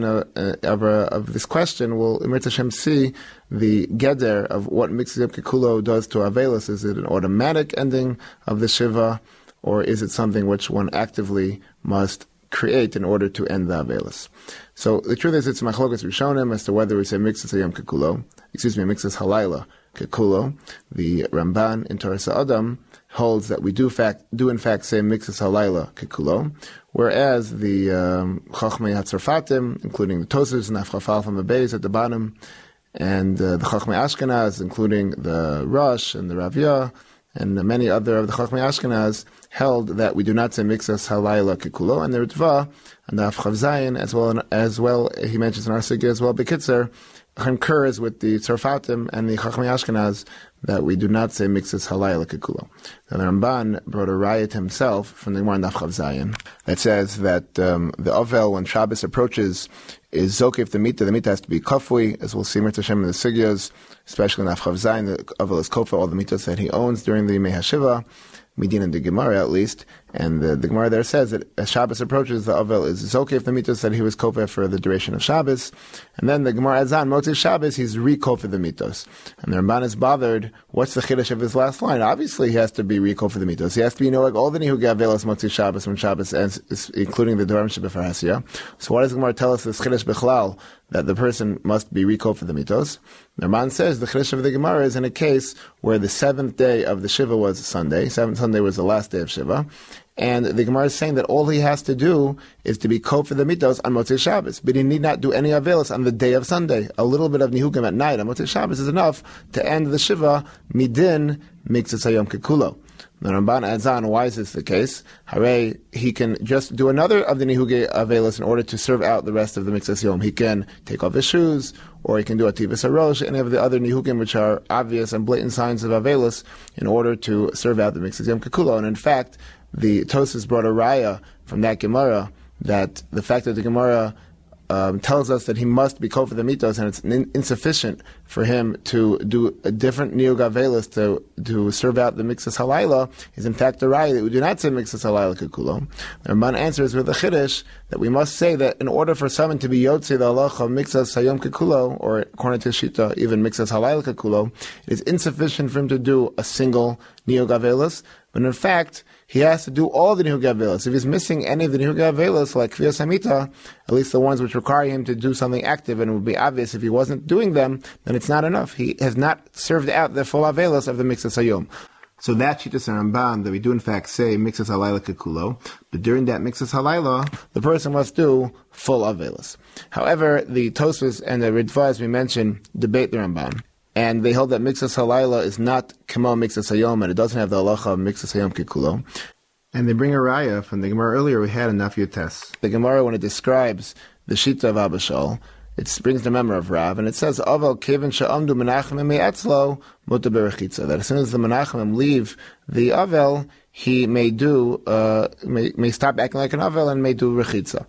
of this question, we'll, Emir Tashem, see the geder of what Mixes Hayom Kekulo does to Avelis. Is it an automatic ending of the Shiva, or is it something which one actively must create in order to end the Avelis? So the truth is, it's Machlokes Rishonim as to whether we say Mixes Hayom Kekulo, Mixes Halayla Kekulo. The Ramban in Torah Sa'adam holds that we do in fact say Mixes Halayla Kekulo, whereas the Chachmei HaTzarfatim, including the Tosers and Afchafal from the Beis at the bottom, and the Chachmei Ashkenaz, including the Rosh and the Ravya, and many other of the Chachmei Ashkenaz, held that we do not say Mixes Halayla Kekulo, and the Ritva and the Afchav Zayin, as well, he mentions in our Sugya as well, Bekitzer, concurs with the Tzarfatim and the Chachmei Ashkenaz that we do not say Mixes Halayla Kekulo. Now the Ramban brought a riot himself from the Gemara Nafchav Zayin that says that the Ovel, when Shabbos approaches, is Zokef the Mita has to be Kafui, as we'll see Mir Tashem in the Sigyas, especially in Nafchav Zayin, the Ovel is Kofa, all the Mitas that he owns during the Yimei HaShiva, Midin and the Gemara at least, and the Gemara there says that as Shabbos approaches, the Ovel is Zokef the Mitos, that he was Kofeh for the duration of Shabbos, and then the Gemara adds on, Motzei Shabbos, he's re-Kofeh the Mitos. And the Ramban is bothered, what's the Chiddush of his last line? Obviously he has to be re-Kofeh the Mitos. He has to be, like all the Nihugei Avelos Motzei Shabbos, when Shabbos ends, including the Doram Shebefar Hasiyah. So why does the Gemara tell us this Chiddush Bechlal, that the person must be re-Kofeh the Mitos? The Ramban says the Chiddush of the Gemara is in a case where the seventh day of the Shiva was Sunday, seventh Sunday was the last day of Shiva, and the Gemara is saying that all he has to do is to be Kofeh the Mitos on Motzei Shabbos, but he need not do any Avelos on the day of Sunday. A little bit of Nihugim at night on Motzei Shabbos is enough to end the Shiva Midin Mixes Hayom Kekulo. The Ramban adds on, why is this the case? Hare, he can just do another of the Nihugei Avelos in order to serve out the rest of the Mixes Yom. He can take off his shoes, or he can do a Tivus HaRosh, any of the other Nihugim which are obvious and blatant signs of Avelos in order to serve out the Mixes Yom Kekulo. And in fact, the Tosas brought a raya from that Gemara, that the fact that the Gemara tells us that he must be Kofeh the Mitos, and it's insufficient for him to do a different Nihug Avelos to serve out the Mixes Halayla, is in fact a raya that we do not say Mixes Halayla Kekulo. The Ramban answers with a Chiddush that we must say that in order for someone to be Yotzei the halacha of Mixes Hayom Kekulo, or according to Shita, even Mixes Halayla Kekulo, it is insufficient for him to do a single Nihug Avelos, but in fact, he has to do all the Nihugei Avelos. If he's missing any of the Nihugei Avelos, like Kviyas Hamita, at least the ones which require him to do something active, and it would be obvious if he wasn't doing them, then it's not enough. He has not served out the full Avelos of the Mixes Hayom. So that Shitas Ramban, that we do in fact say Mixes Halayla Kekulo, but during that Mixes Halayla, the person must do full Avelos. However, the Tosfos and the Ritva, as we mentioned, debate the Ramban, and they hold that Mixes Halayla is not Kemo Mixes Hayom, and it doesn't have the halacha of Mixes Hayom Kekulo. And they bring a raya from the Gemara earlier we had in Naf Yutes. The Gemara, when it describes the Shita of Abba Shol, it brings the memory of Rav, and it says, Aval Kevin Sha'amdu Menachem Me'etzlo Muta Berechitza, that as soon as the Menachem leave the Avel, he may do, may stop acting like an Avel and may do Rechitza.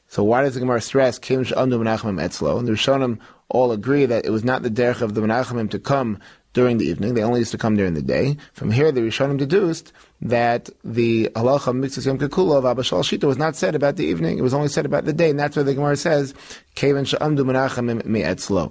So why does the Gemara stress Kim She'amdu Menachemim Etzlo? And the Rishonim all agree that it was not the derech of the Menachemim to come during the evening. They only used to come during the day. From here, the Rishonim deduced that the halacha Miktzas Yom Kekulo of Abba Shal Shita was not said about the evening. It was only said about the day, and that's why the Gemara says Kevan She'amdu Menachemim Me'etzlo.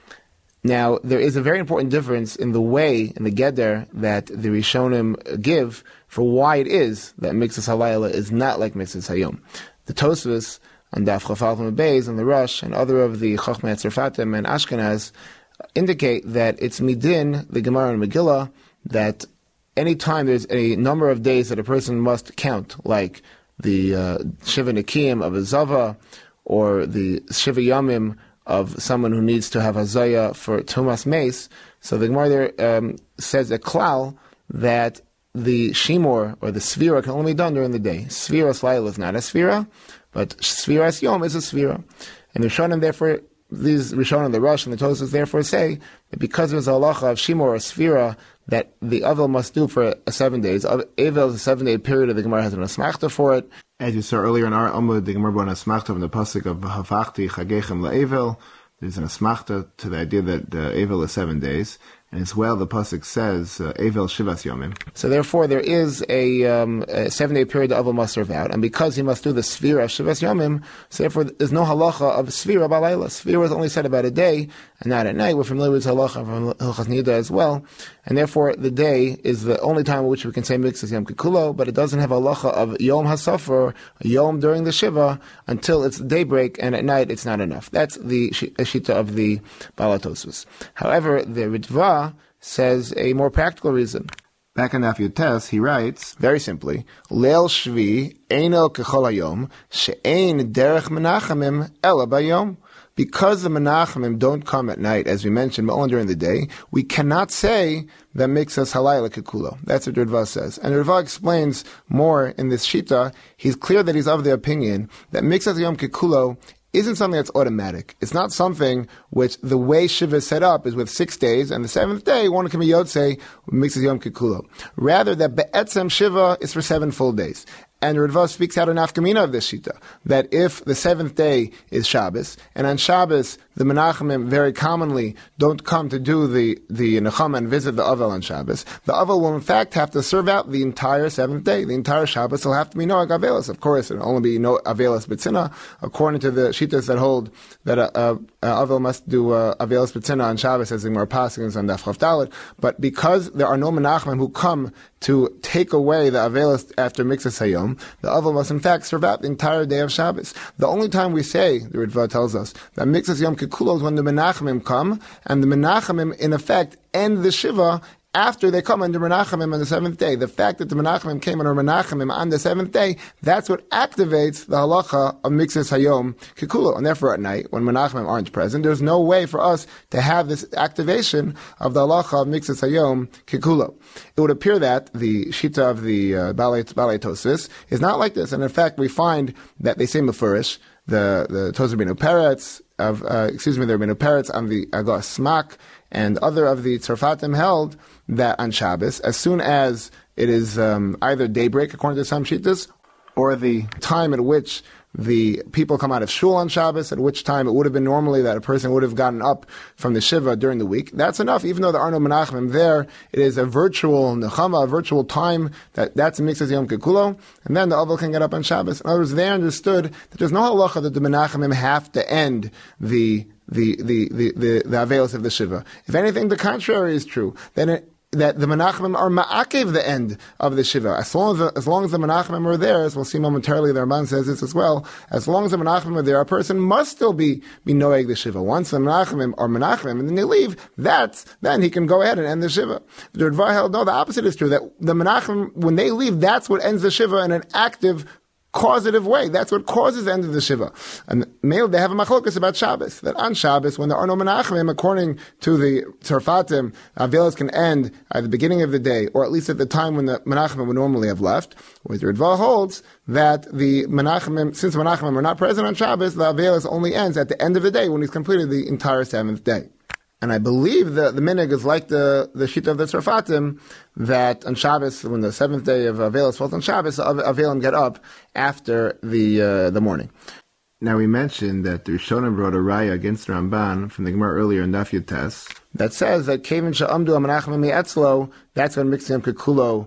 Now, there is a very important difference in the way, in the Geder, that the Rishonim give for why it is that Miktzas Halayla is not like Miktzas Hayom. The Tosfos on Daf Chafal Beis and the Rosh and other of the Chochmei Tzarfatim and Ashkenaz indicate that it's midin, the Gemara and Megillah, that any time there's a number of days that a person must count, like the Shiva Nikim of a Zava, or the Shiva Yamim of someone who needs to have Hazaya for Tumas Meis. So the Gemara there says a klal that the Shimor or the Sfira can only be done during the day. Sfira Slail is not a Sfira, but Sfiras Yom is a Sfira. And the Rishonim, therefore, these Rishonim, the Rosh and the Tosfos, therefore say that because there's a halacha of Shimor or Sfira that the Avel must do for 7 days. Avel is a 7-day period, the Gemara has an asmachta for it. As you saw earlier in our Amud, the Gemara brought an asmachta from the pasuk of Hafachti Chagechem LaAvel. There's an asmachta to the idea that Avel is 7 days. And as well, the pasuk says, Avel Shivas Yomim. So therefore, there is a 7-day period the Avel must serve out. And because he must do the Sfira Shivas Yomim, so therefore there's no halacha of Sfira Balayla. Sfira is only said about a day, and not at night. We're familiar with halacha from Hilchas Nida as well. And therefore, the day is the only time in which we can say Miktzas Yom Kekulo, but it doesn't have halacha of Yom HaSafer, Yom during the Shiva, until it's daybreak, and at night it's not enough. That's the shita of the Baal HaTosfos. However, the Ritva says a more practical reason. Back in Daf Yotes, he writes, very simply, Leil Shvi Eino Kechol Hayom She'ein Derech Menachemim Ela Bayom. Because the Menachemim don't come at night, as we mentioned, but only during the day, we cannot say that makes us halayla kekulo. That's what Ritva says. And Ritva explains more in this shita. He's clear that he's of the opinion that makes us yom kekulo isn't something that's automatic. It's not something which the way Shiva is set up is with 6 days, and the 7th day, one can be Yotzei, makes us yom kekulo. Rather, that Be'etzem Shiva is for 7 full days. And Ritva speaks out an afkamina of this shita, that if the 7th day is Shabbos, and on Shabbos the Menachemim very commonly don't come to do the Nechama and visit the Avel on Shabbos, the Avel will in fact have to serve out the entire 7th day. The entire Shabbos will have to be Noach Avelis. Of course, it will only be no Avelis B'tzina, according to the shitas that hold that Avel must do Avelis B'tzina on Shabbos, as the Gemara Pasuk on Daf Chav Dalet. But because there are no Menachemim who come to take away the Avelis after Miktzas Hayom, the Avel must in fact serve out the entire day of Shabbos. The only time we say, the Ritva tells us, that Miktzas Yom Kekulo is when the Menachemim come, and the Menachemim in effect end the Shiva after they come under Menachemim on the 7th day. The fact that the Menachemim came under Menachemim on the 7th day, that's what activates the halacha of Miktzas Hayom Kekulo. And therefore at night, when Menachemim aren't present, there's no way for us to have this activation of the halacha of Miktzas Hayom Kekulo. It would appear that the shita of the Balei Tosfos is not like this. And in fact, we find that they say Mefurish, the Tozer Binu Peretz, there have been Peretz on the Agos Smak, and other of the Tzarfatim held that on Shabbos, as soon as it is either daybreak, according to some shitas, or the time at which the people come out of shul on Shabbos, at which time it would have been normally that a person would have gotten up from the Shiva during the week. That's enough. Even though there are no Menachemim there, it is a virtual Nechama, a virtual time that's a Miktzas Yom Kekulo, and then the Avel can get up on Shabbos. In other words, they understood that there's no halacha that the Menachemim have to end the Avelis of the Shiva. If anything, the contrary is true. Then that the Menachemim are ma'akev the end of the Shiva. As long as the Menachemim are there, as we'll see momentarily, the Ramban says this as well, as long as the Menachemim are there, a person must still be noeg the Shiva. Once the Menachemim are Menachemim and then they leave, then he can go ahead and end the Shiva. The Ritva held, no, the opposite is true, that the Menachemim, when they leave, that's what ends the Shiva in an active, causative way. That's what causes the end of the Shiva. And they have a machlokas about Shabbos, that on Shabbos, when there are no Menachemim, according to the Tzarfatim, Avelos can end at the beginning of the day, or at least at the time when the Menachemim would normally have left. Whereas the Ritva holds that the Menachemim, since the Menachemim are not present on Shabbos, the Avelos only ends at the end of the day when he's completed the entire 7th day. And I believe the minhag is like the shita of the Tzarfatim, that on Shabbos, when the 7th day of Avelos falls on Shabbos, Avelim get up after the morning. Now we mentioned that the Rishonim brought a raya against the Ramban from the Gemara earlier in Daf Yutes that says that Kevin Sha'amdu Amanachim Me'etzlo, that's when Mixim Kekulo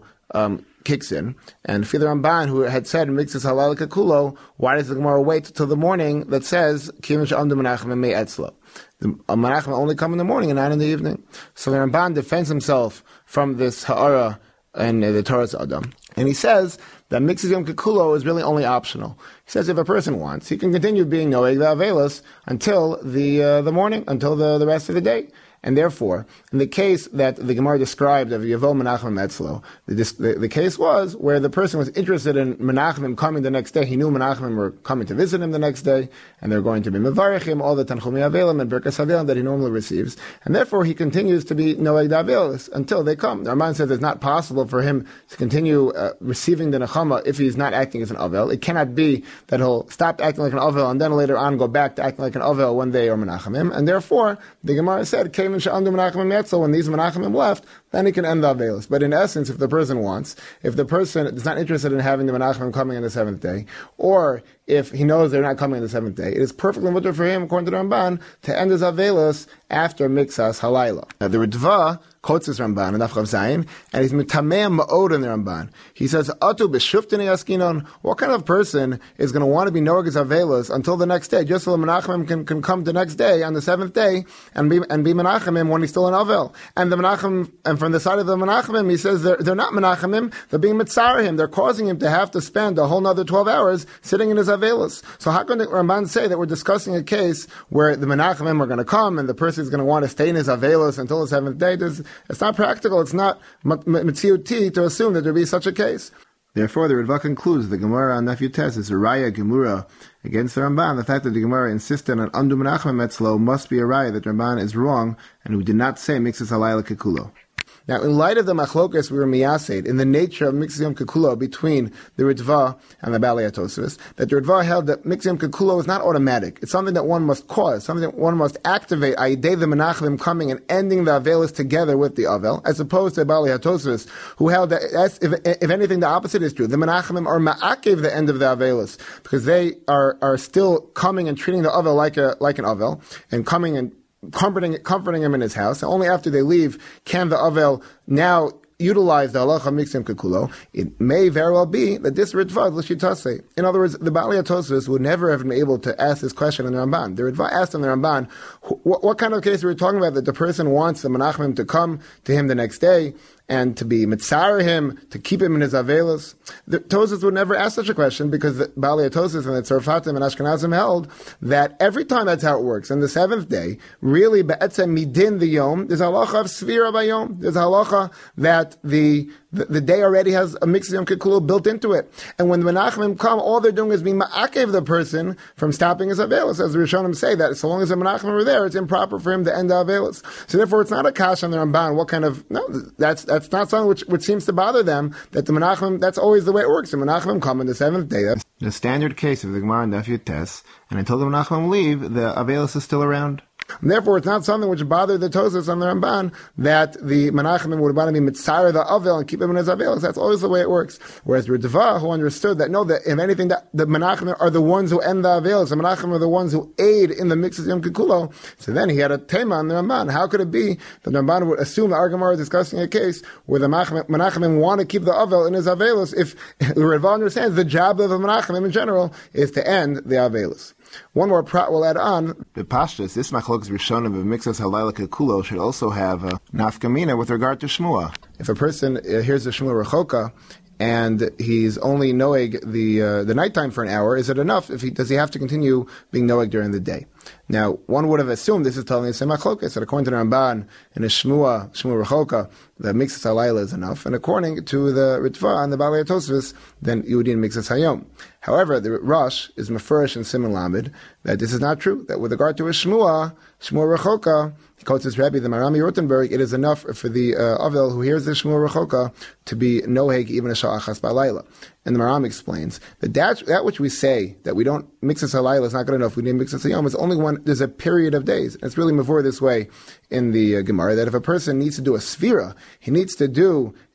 kicks in. And for the Ramban, who had said Mixis Halal Kekulo, why does the Gemara wait till the morning that says Kevin Sha'amdu Amanachim Me'etzlo? The Manachim only come in the morning and not in the evening. So the Ramban defends himself from this ha'ara and the Torah's Adam. And he says that Mixis Yom Kekulo is really only optional. He says if a person wants, he can continue being Noeg V'Avelos until the morning, until the rest of the day. And therefore, in the case that the Gemara described of Yavo Menachem Metzlo, the case was where the person was interested in Menachem coming the next day. He knew Menachem were coming to visit him the next day, and they're going to be Mevarechim, all the Tanchumi Avelim and Birkas Avelim that he normally receives. And therefore, he continues to be Noeg Davelis until they come. The Ramban says it's not possible for him to continue receiving the Nechama if he's not acting as an Avel. It cannot be that he'll stop acting like an Avel and then later on go back to acting like an Avel when they are Menachemim. And therefore, the Gemara said, when these Menachemim left, then he can end the Avelis. But in essence, if the person wants, if the person is not interested in having the Menachemim coming on the seventh day, or if he knows they're not coming on the seventh day, it is perfectly mutter for him, according to the Ramban, to end his Avelis after Mixas Halayla. Now the Ritva quotes this Ramban in Daf Chav Zayin, and he's mitameim ma'od in the Ramban. He says, "Atu b'shuftini askinon." What kind of person is going to want to be Noeg Avelis until the next day, just so the Menachemim can come the next day on the seventh day and be Menachemim when he's still an Avel? And the Menachem, and from the side of the Menachemim, he says they're not Menachemim, they're being Mitzarehim. They're causing him to have to spend a whole nother 12 hours sitting in his Avelis. So how can the Ramban say that we're discussing a case where the Menachemim are going to come and the person is going to want to stay in his Avelis until the seventh day? It's not practical, it's not mitziuti to assume that there be such a case. Therefore, the Ritva concludes the Gemara on Daf Yutes is a raya gemura against the Ramban. The fact that the Gemara insisted on Amdu Menachem Metzlo must be a raya that Ramban is wrong and who did not say Mixis Halayla Kekulo. Now, in light of the machlokas we were miyased in the nature of Mixis Yom Kekulo between the Ritva and the Balei HaTosfos, that the Ritva held that Mixis Yom Kekulo is not automatic. It's something that one must cause, something that one must activate, Ayidei the Menachemim coming and ending the Avelis together with the Avel, as opposed to Balei HaTosfos, who held that, if anything, the opposite is true. The Menachemim are ma'akev the end of the Avelis, because they are still coming and treating the Avel like an Avel, and coming and comforting him in his house. And only after they leave can the Avel now utilize the halacha Mixim Kekulo. It may very well be that this Ritva is l'shitase. In other words, the Balei HaTosfos would never have been able to ask this question in the Ramban. The Ritva asked in the Ramban, what kind of case are we talking about that the person wants the Menachemim to come to him the next day and to be mitzar him, to keep him in his Avelis? The Tosfos would never ask such a question because the Balei HaTosfos and the Tzarfatim and Ashkenazim held that every time that's how it works. And the seventh day, really, be'etzem midin the yom, there's a halacha of svira bayom. There's a halacha that the day already has a Mixis Yom Kekulo built into it. And when the Menachemim come, all they're doing is being ma'akev the person from stopping his Avelis. As the Rishonim say, that so long as the Menachemim are there, it's improper for him to end the Avelis. So therefore, it's not a kash on the Ramban. What kind of, no, that's not something which seems to bother them, that the Menachemim, that's always the way it works. The Menachemim come on the seventh day. That's the standard case of the Gemara and Daf Yutes, and until the Menachemim leave, the Avelis is still around. And therefore, it's not something which bothered the Tosfos on the Ramban that the Menachemim would want to be mitzar the Avel and keep him in his Avelis. That's always the way it works. Whereas the Ritva, who understood that no, that if anything, that the Menachemim are the ones who end the Avelis, the Menachemim are the ones who aid in the Mixis Yom Kekulo. So then he had a tema on the Ramban. How could it be that the Ramban would assume the Argamar is discussing a case where the Menachemim want to keep the Avel in his Avelis if the Ritva understands the job of the Menachemim in general is to end the Avelis? One more prat will add on. The Pashtus, this Machlokes Rishonim of Mixas Halayla Kekulo should also have a nafkamina with regard to Shmua. If a person hears the Shmua Rechoka and he's only Noeg the nighttime for an hour, is it enough? Does he have to continue being Noeg during the day? Now, one would have assumed this is telling us Machlokes, that according to the Ramban in a Shmua Rechoka, the Mixas Halayla is enough, and according to the Ritva and the Balei HaTosfos, then Yehudin Mixas Hayom. However, the Rosh is mefurish in Siman Lamed that this is not true. That with regard to a Shmua Rechoka, he quotes his Rebbe, the Marami Rotenberg, it is enough for the Avel who hears the Shmua Rechoka to be Noheg even a Sha'achas Ba'layla. And the Maram explains that which we say, that we don't Mixas Halayla is not good enough, we need Mixas Hayom, is only when there's a period of days. And it's really mavur this way in the Gemara, that if a person needs to do a Sfira, he needs to do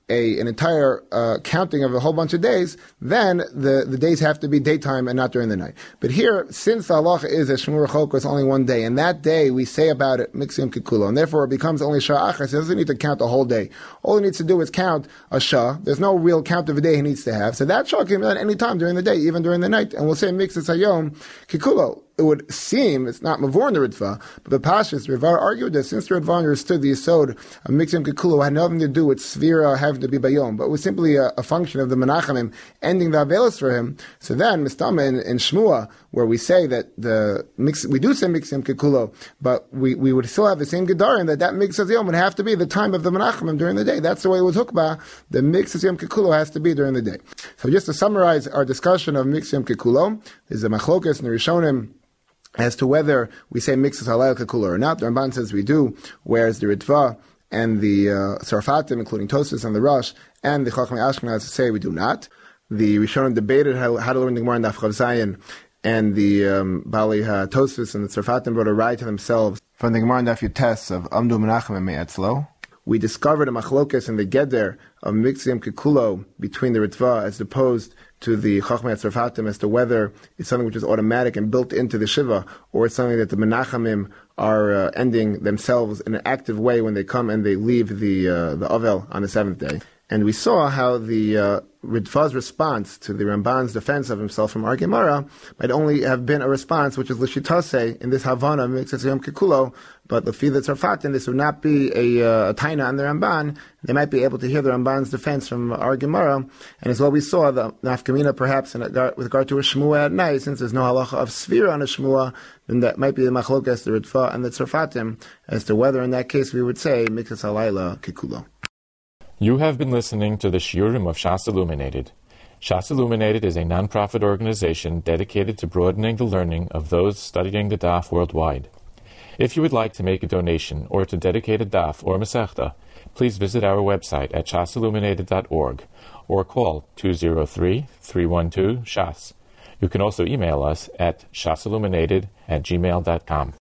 an entire counting of a whole bunch of days, then the days have to be daytime and not during the night. But here, since the halacha is that Shmur Choka is only one day, and that day we say about it Miksiyam Kikulo, and therefore it becomes only Shah Achas, he doesn't need to count the whole day. All he needs to do is count a Shah. There's no real count of a day he needs to have. So that Shah can be done any time during the day, even during the night. And we'll say Miksas Hayom Kikulo. It would seem, it's not Mavor in the Ritva, but the Pashas, Rivar argued that since the Ritva understood the Yisod of Miksiyam Kikulo had nothing to do with Svira having to be Bayom, but it was simply a function of the Menachamim ending the Avelis for him. So then, Mistama in Shmua, where we say that we do say Miksiyam Kikulo, but we would still have the same Gedarim that Miksas Yom would have to be the time of the Menachamim during the day. That's the way it was Hukbah. The Miksas Yom Kikulo has to be during the day. So just to summarize our discussion of Miksiyam Kikulo, there's a Machlokas in the Rishonim as to whether we say Miksas Halayel Kikulo or not. The Ramban says we do, whereas the Ritva and the Sarfatim, including Tosfos and the Rosh, and the Chachmei Ashkenaz say we do not. The Rishonim debated how to learn the Gemara in Daf Chav Zayin, and the Bali Tosfos and the Sarfatim brought a right to themselves from the Gemara in Daf Yutes of Amdu Menachem and Me'etzlo. We discovered a machlokas in the Geder of Miksiyam Kikulo between the Ritva as opposed to the Chachmei Tzarfatim as to whether it's something which is automatic and built into the Shiva, or it's something that the Menachamim are ending themselves in an active way when they come and they leave the Ovel on the seventh day. And we saw how the Ritva's response to the Ramban's defense of himself from Ar Gemara might only have been a response which is L'shitase in this Havana Miksas Yom Kikulo, but L'fi the Tzarfatim, this would not be a taina on the Ramban. They might be able to hear the Ramban's defense from Ar Gemara, and as well we saw the Nafkamina perhaps with regard to a Shmua at night, since there's no halacha of Svira on a Shmua, then that might be the Machlokas, the Ritva and the Tzarfatim, as to whether in that case we would say Miksas Halayla Kikulo. You have been listening to the Shiurim of Shas Illuminated. Shas Illuminated is a non-profit organization dedicated to broadening the learning of those studying the Daf worldwide. If you would like to make a donation or to dedicate a Daf or Masechta, please visit our website at shasilluminated.org or call 203-312-SHAS. You can also email us at shasilluminated@gmail.com.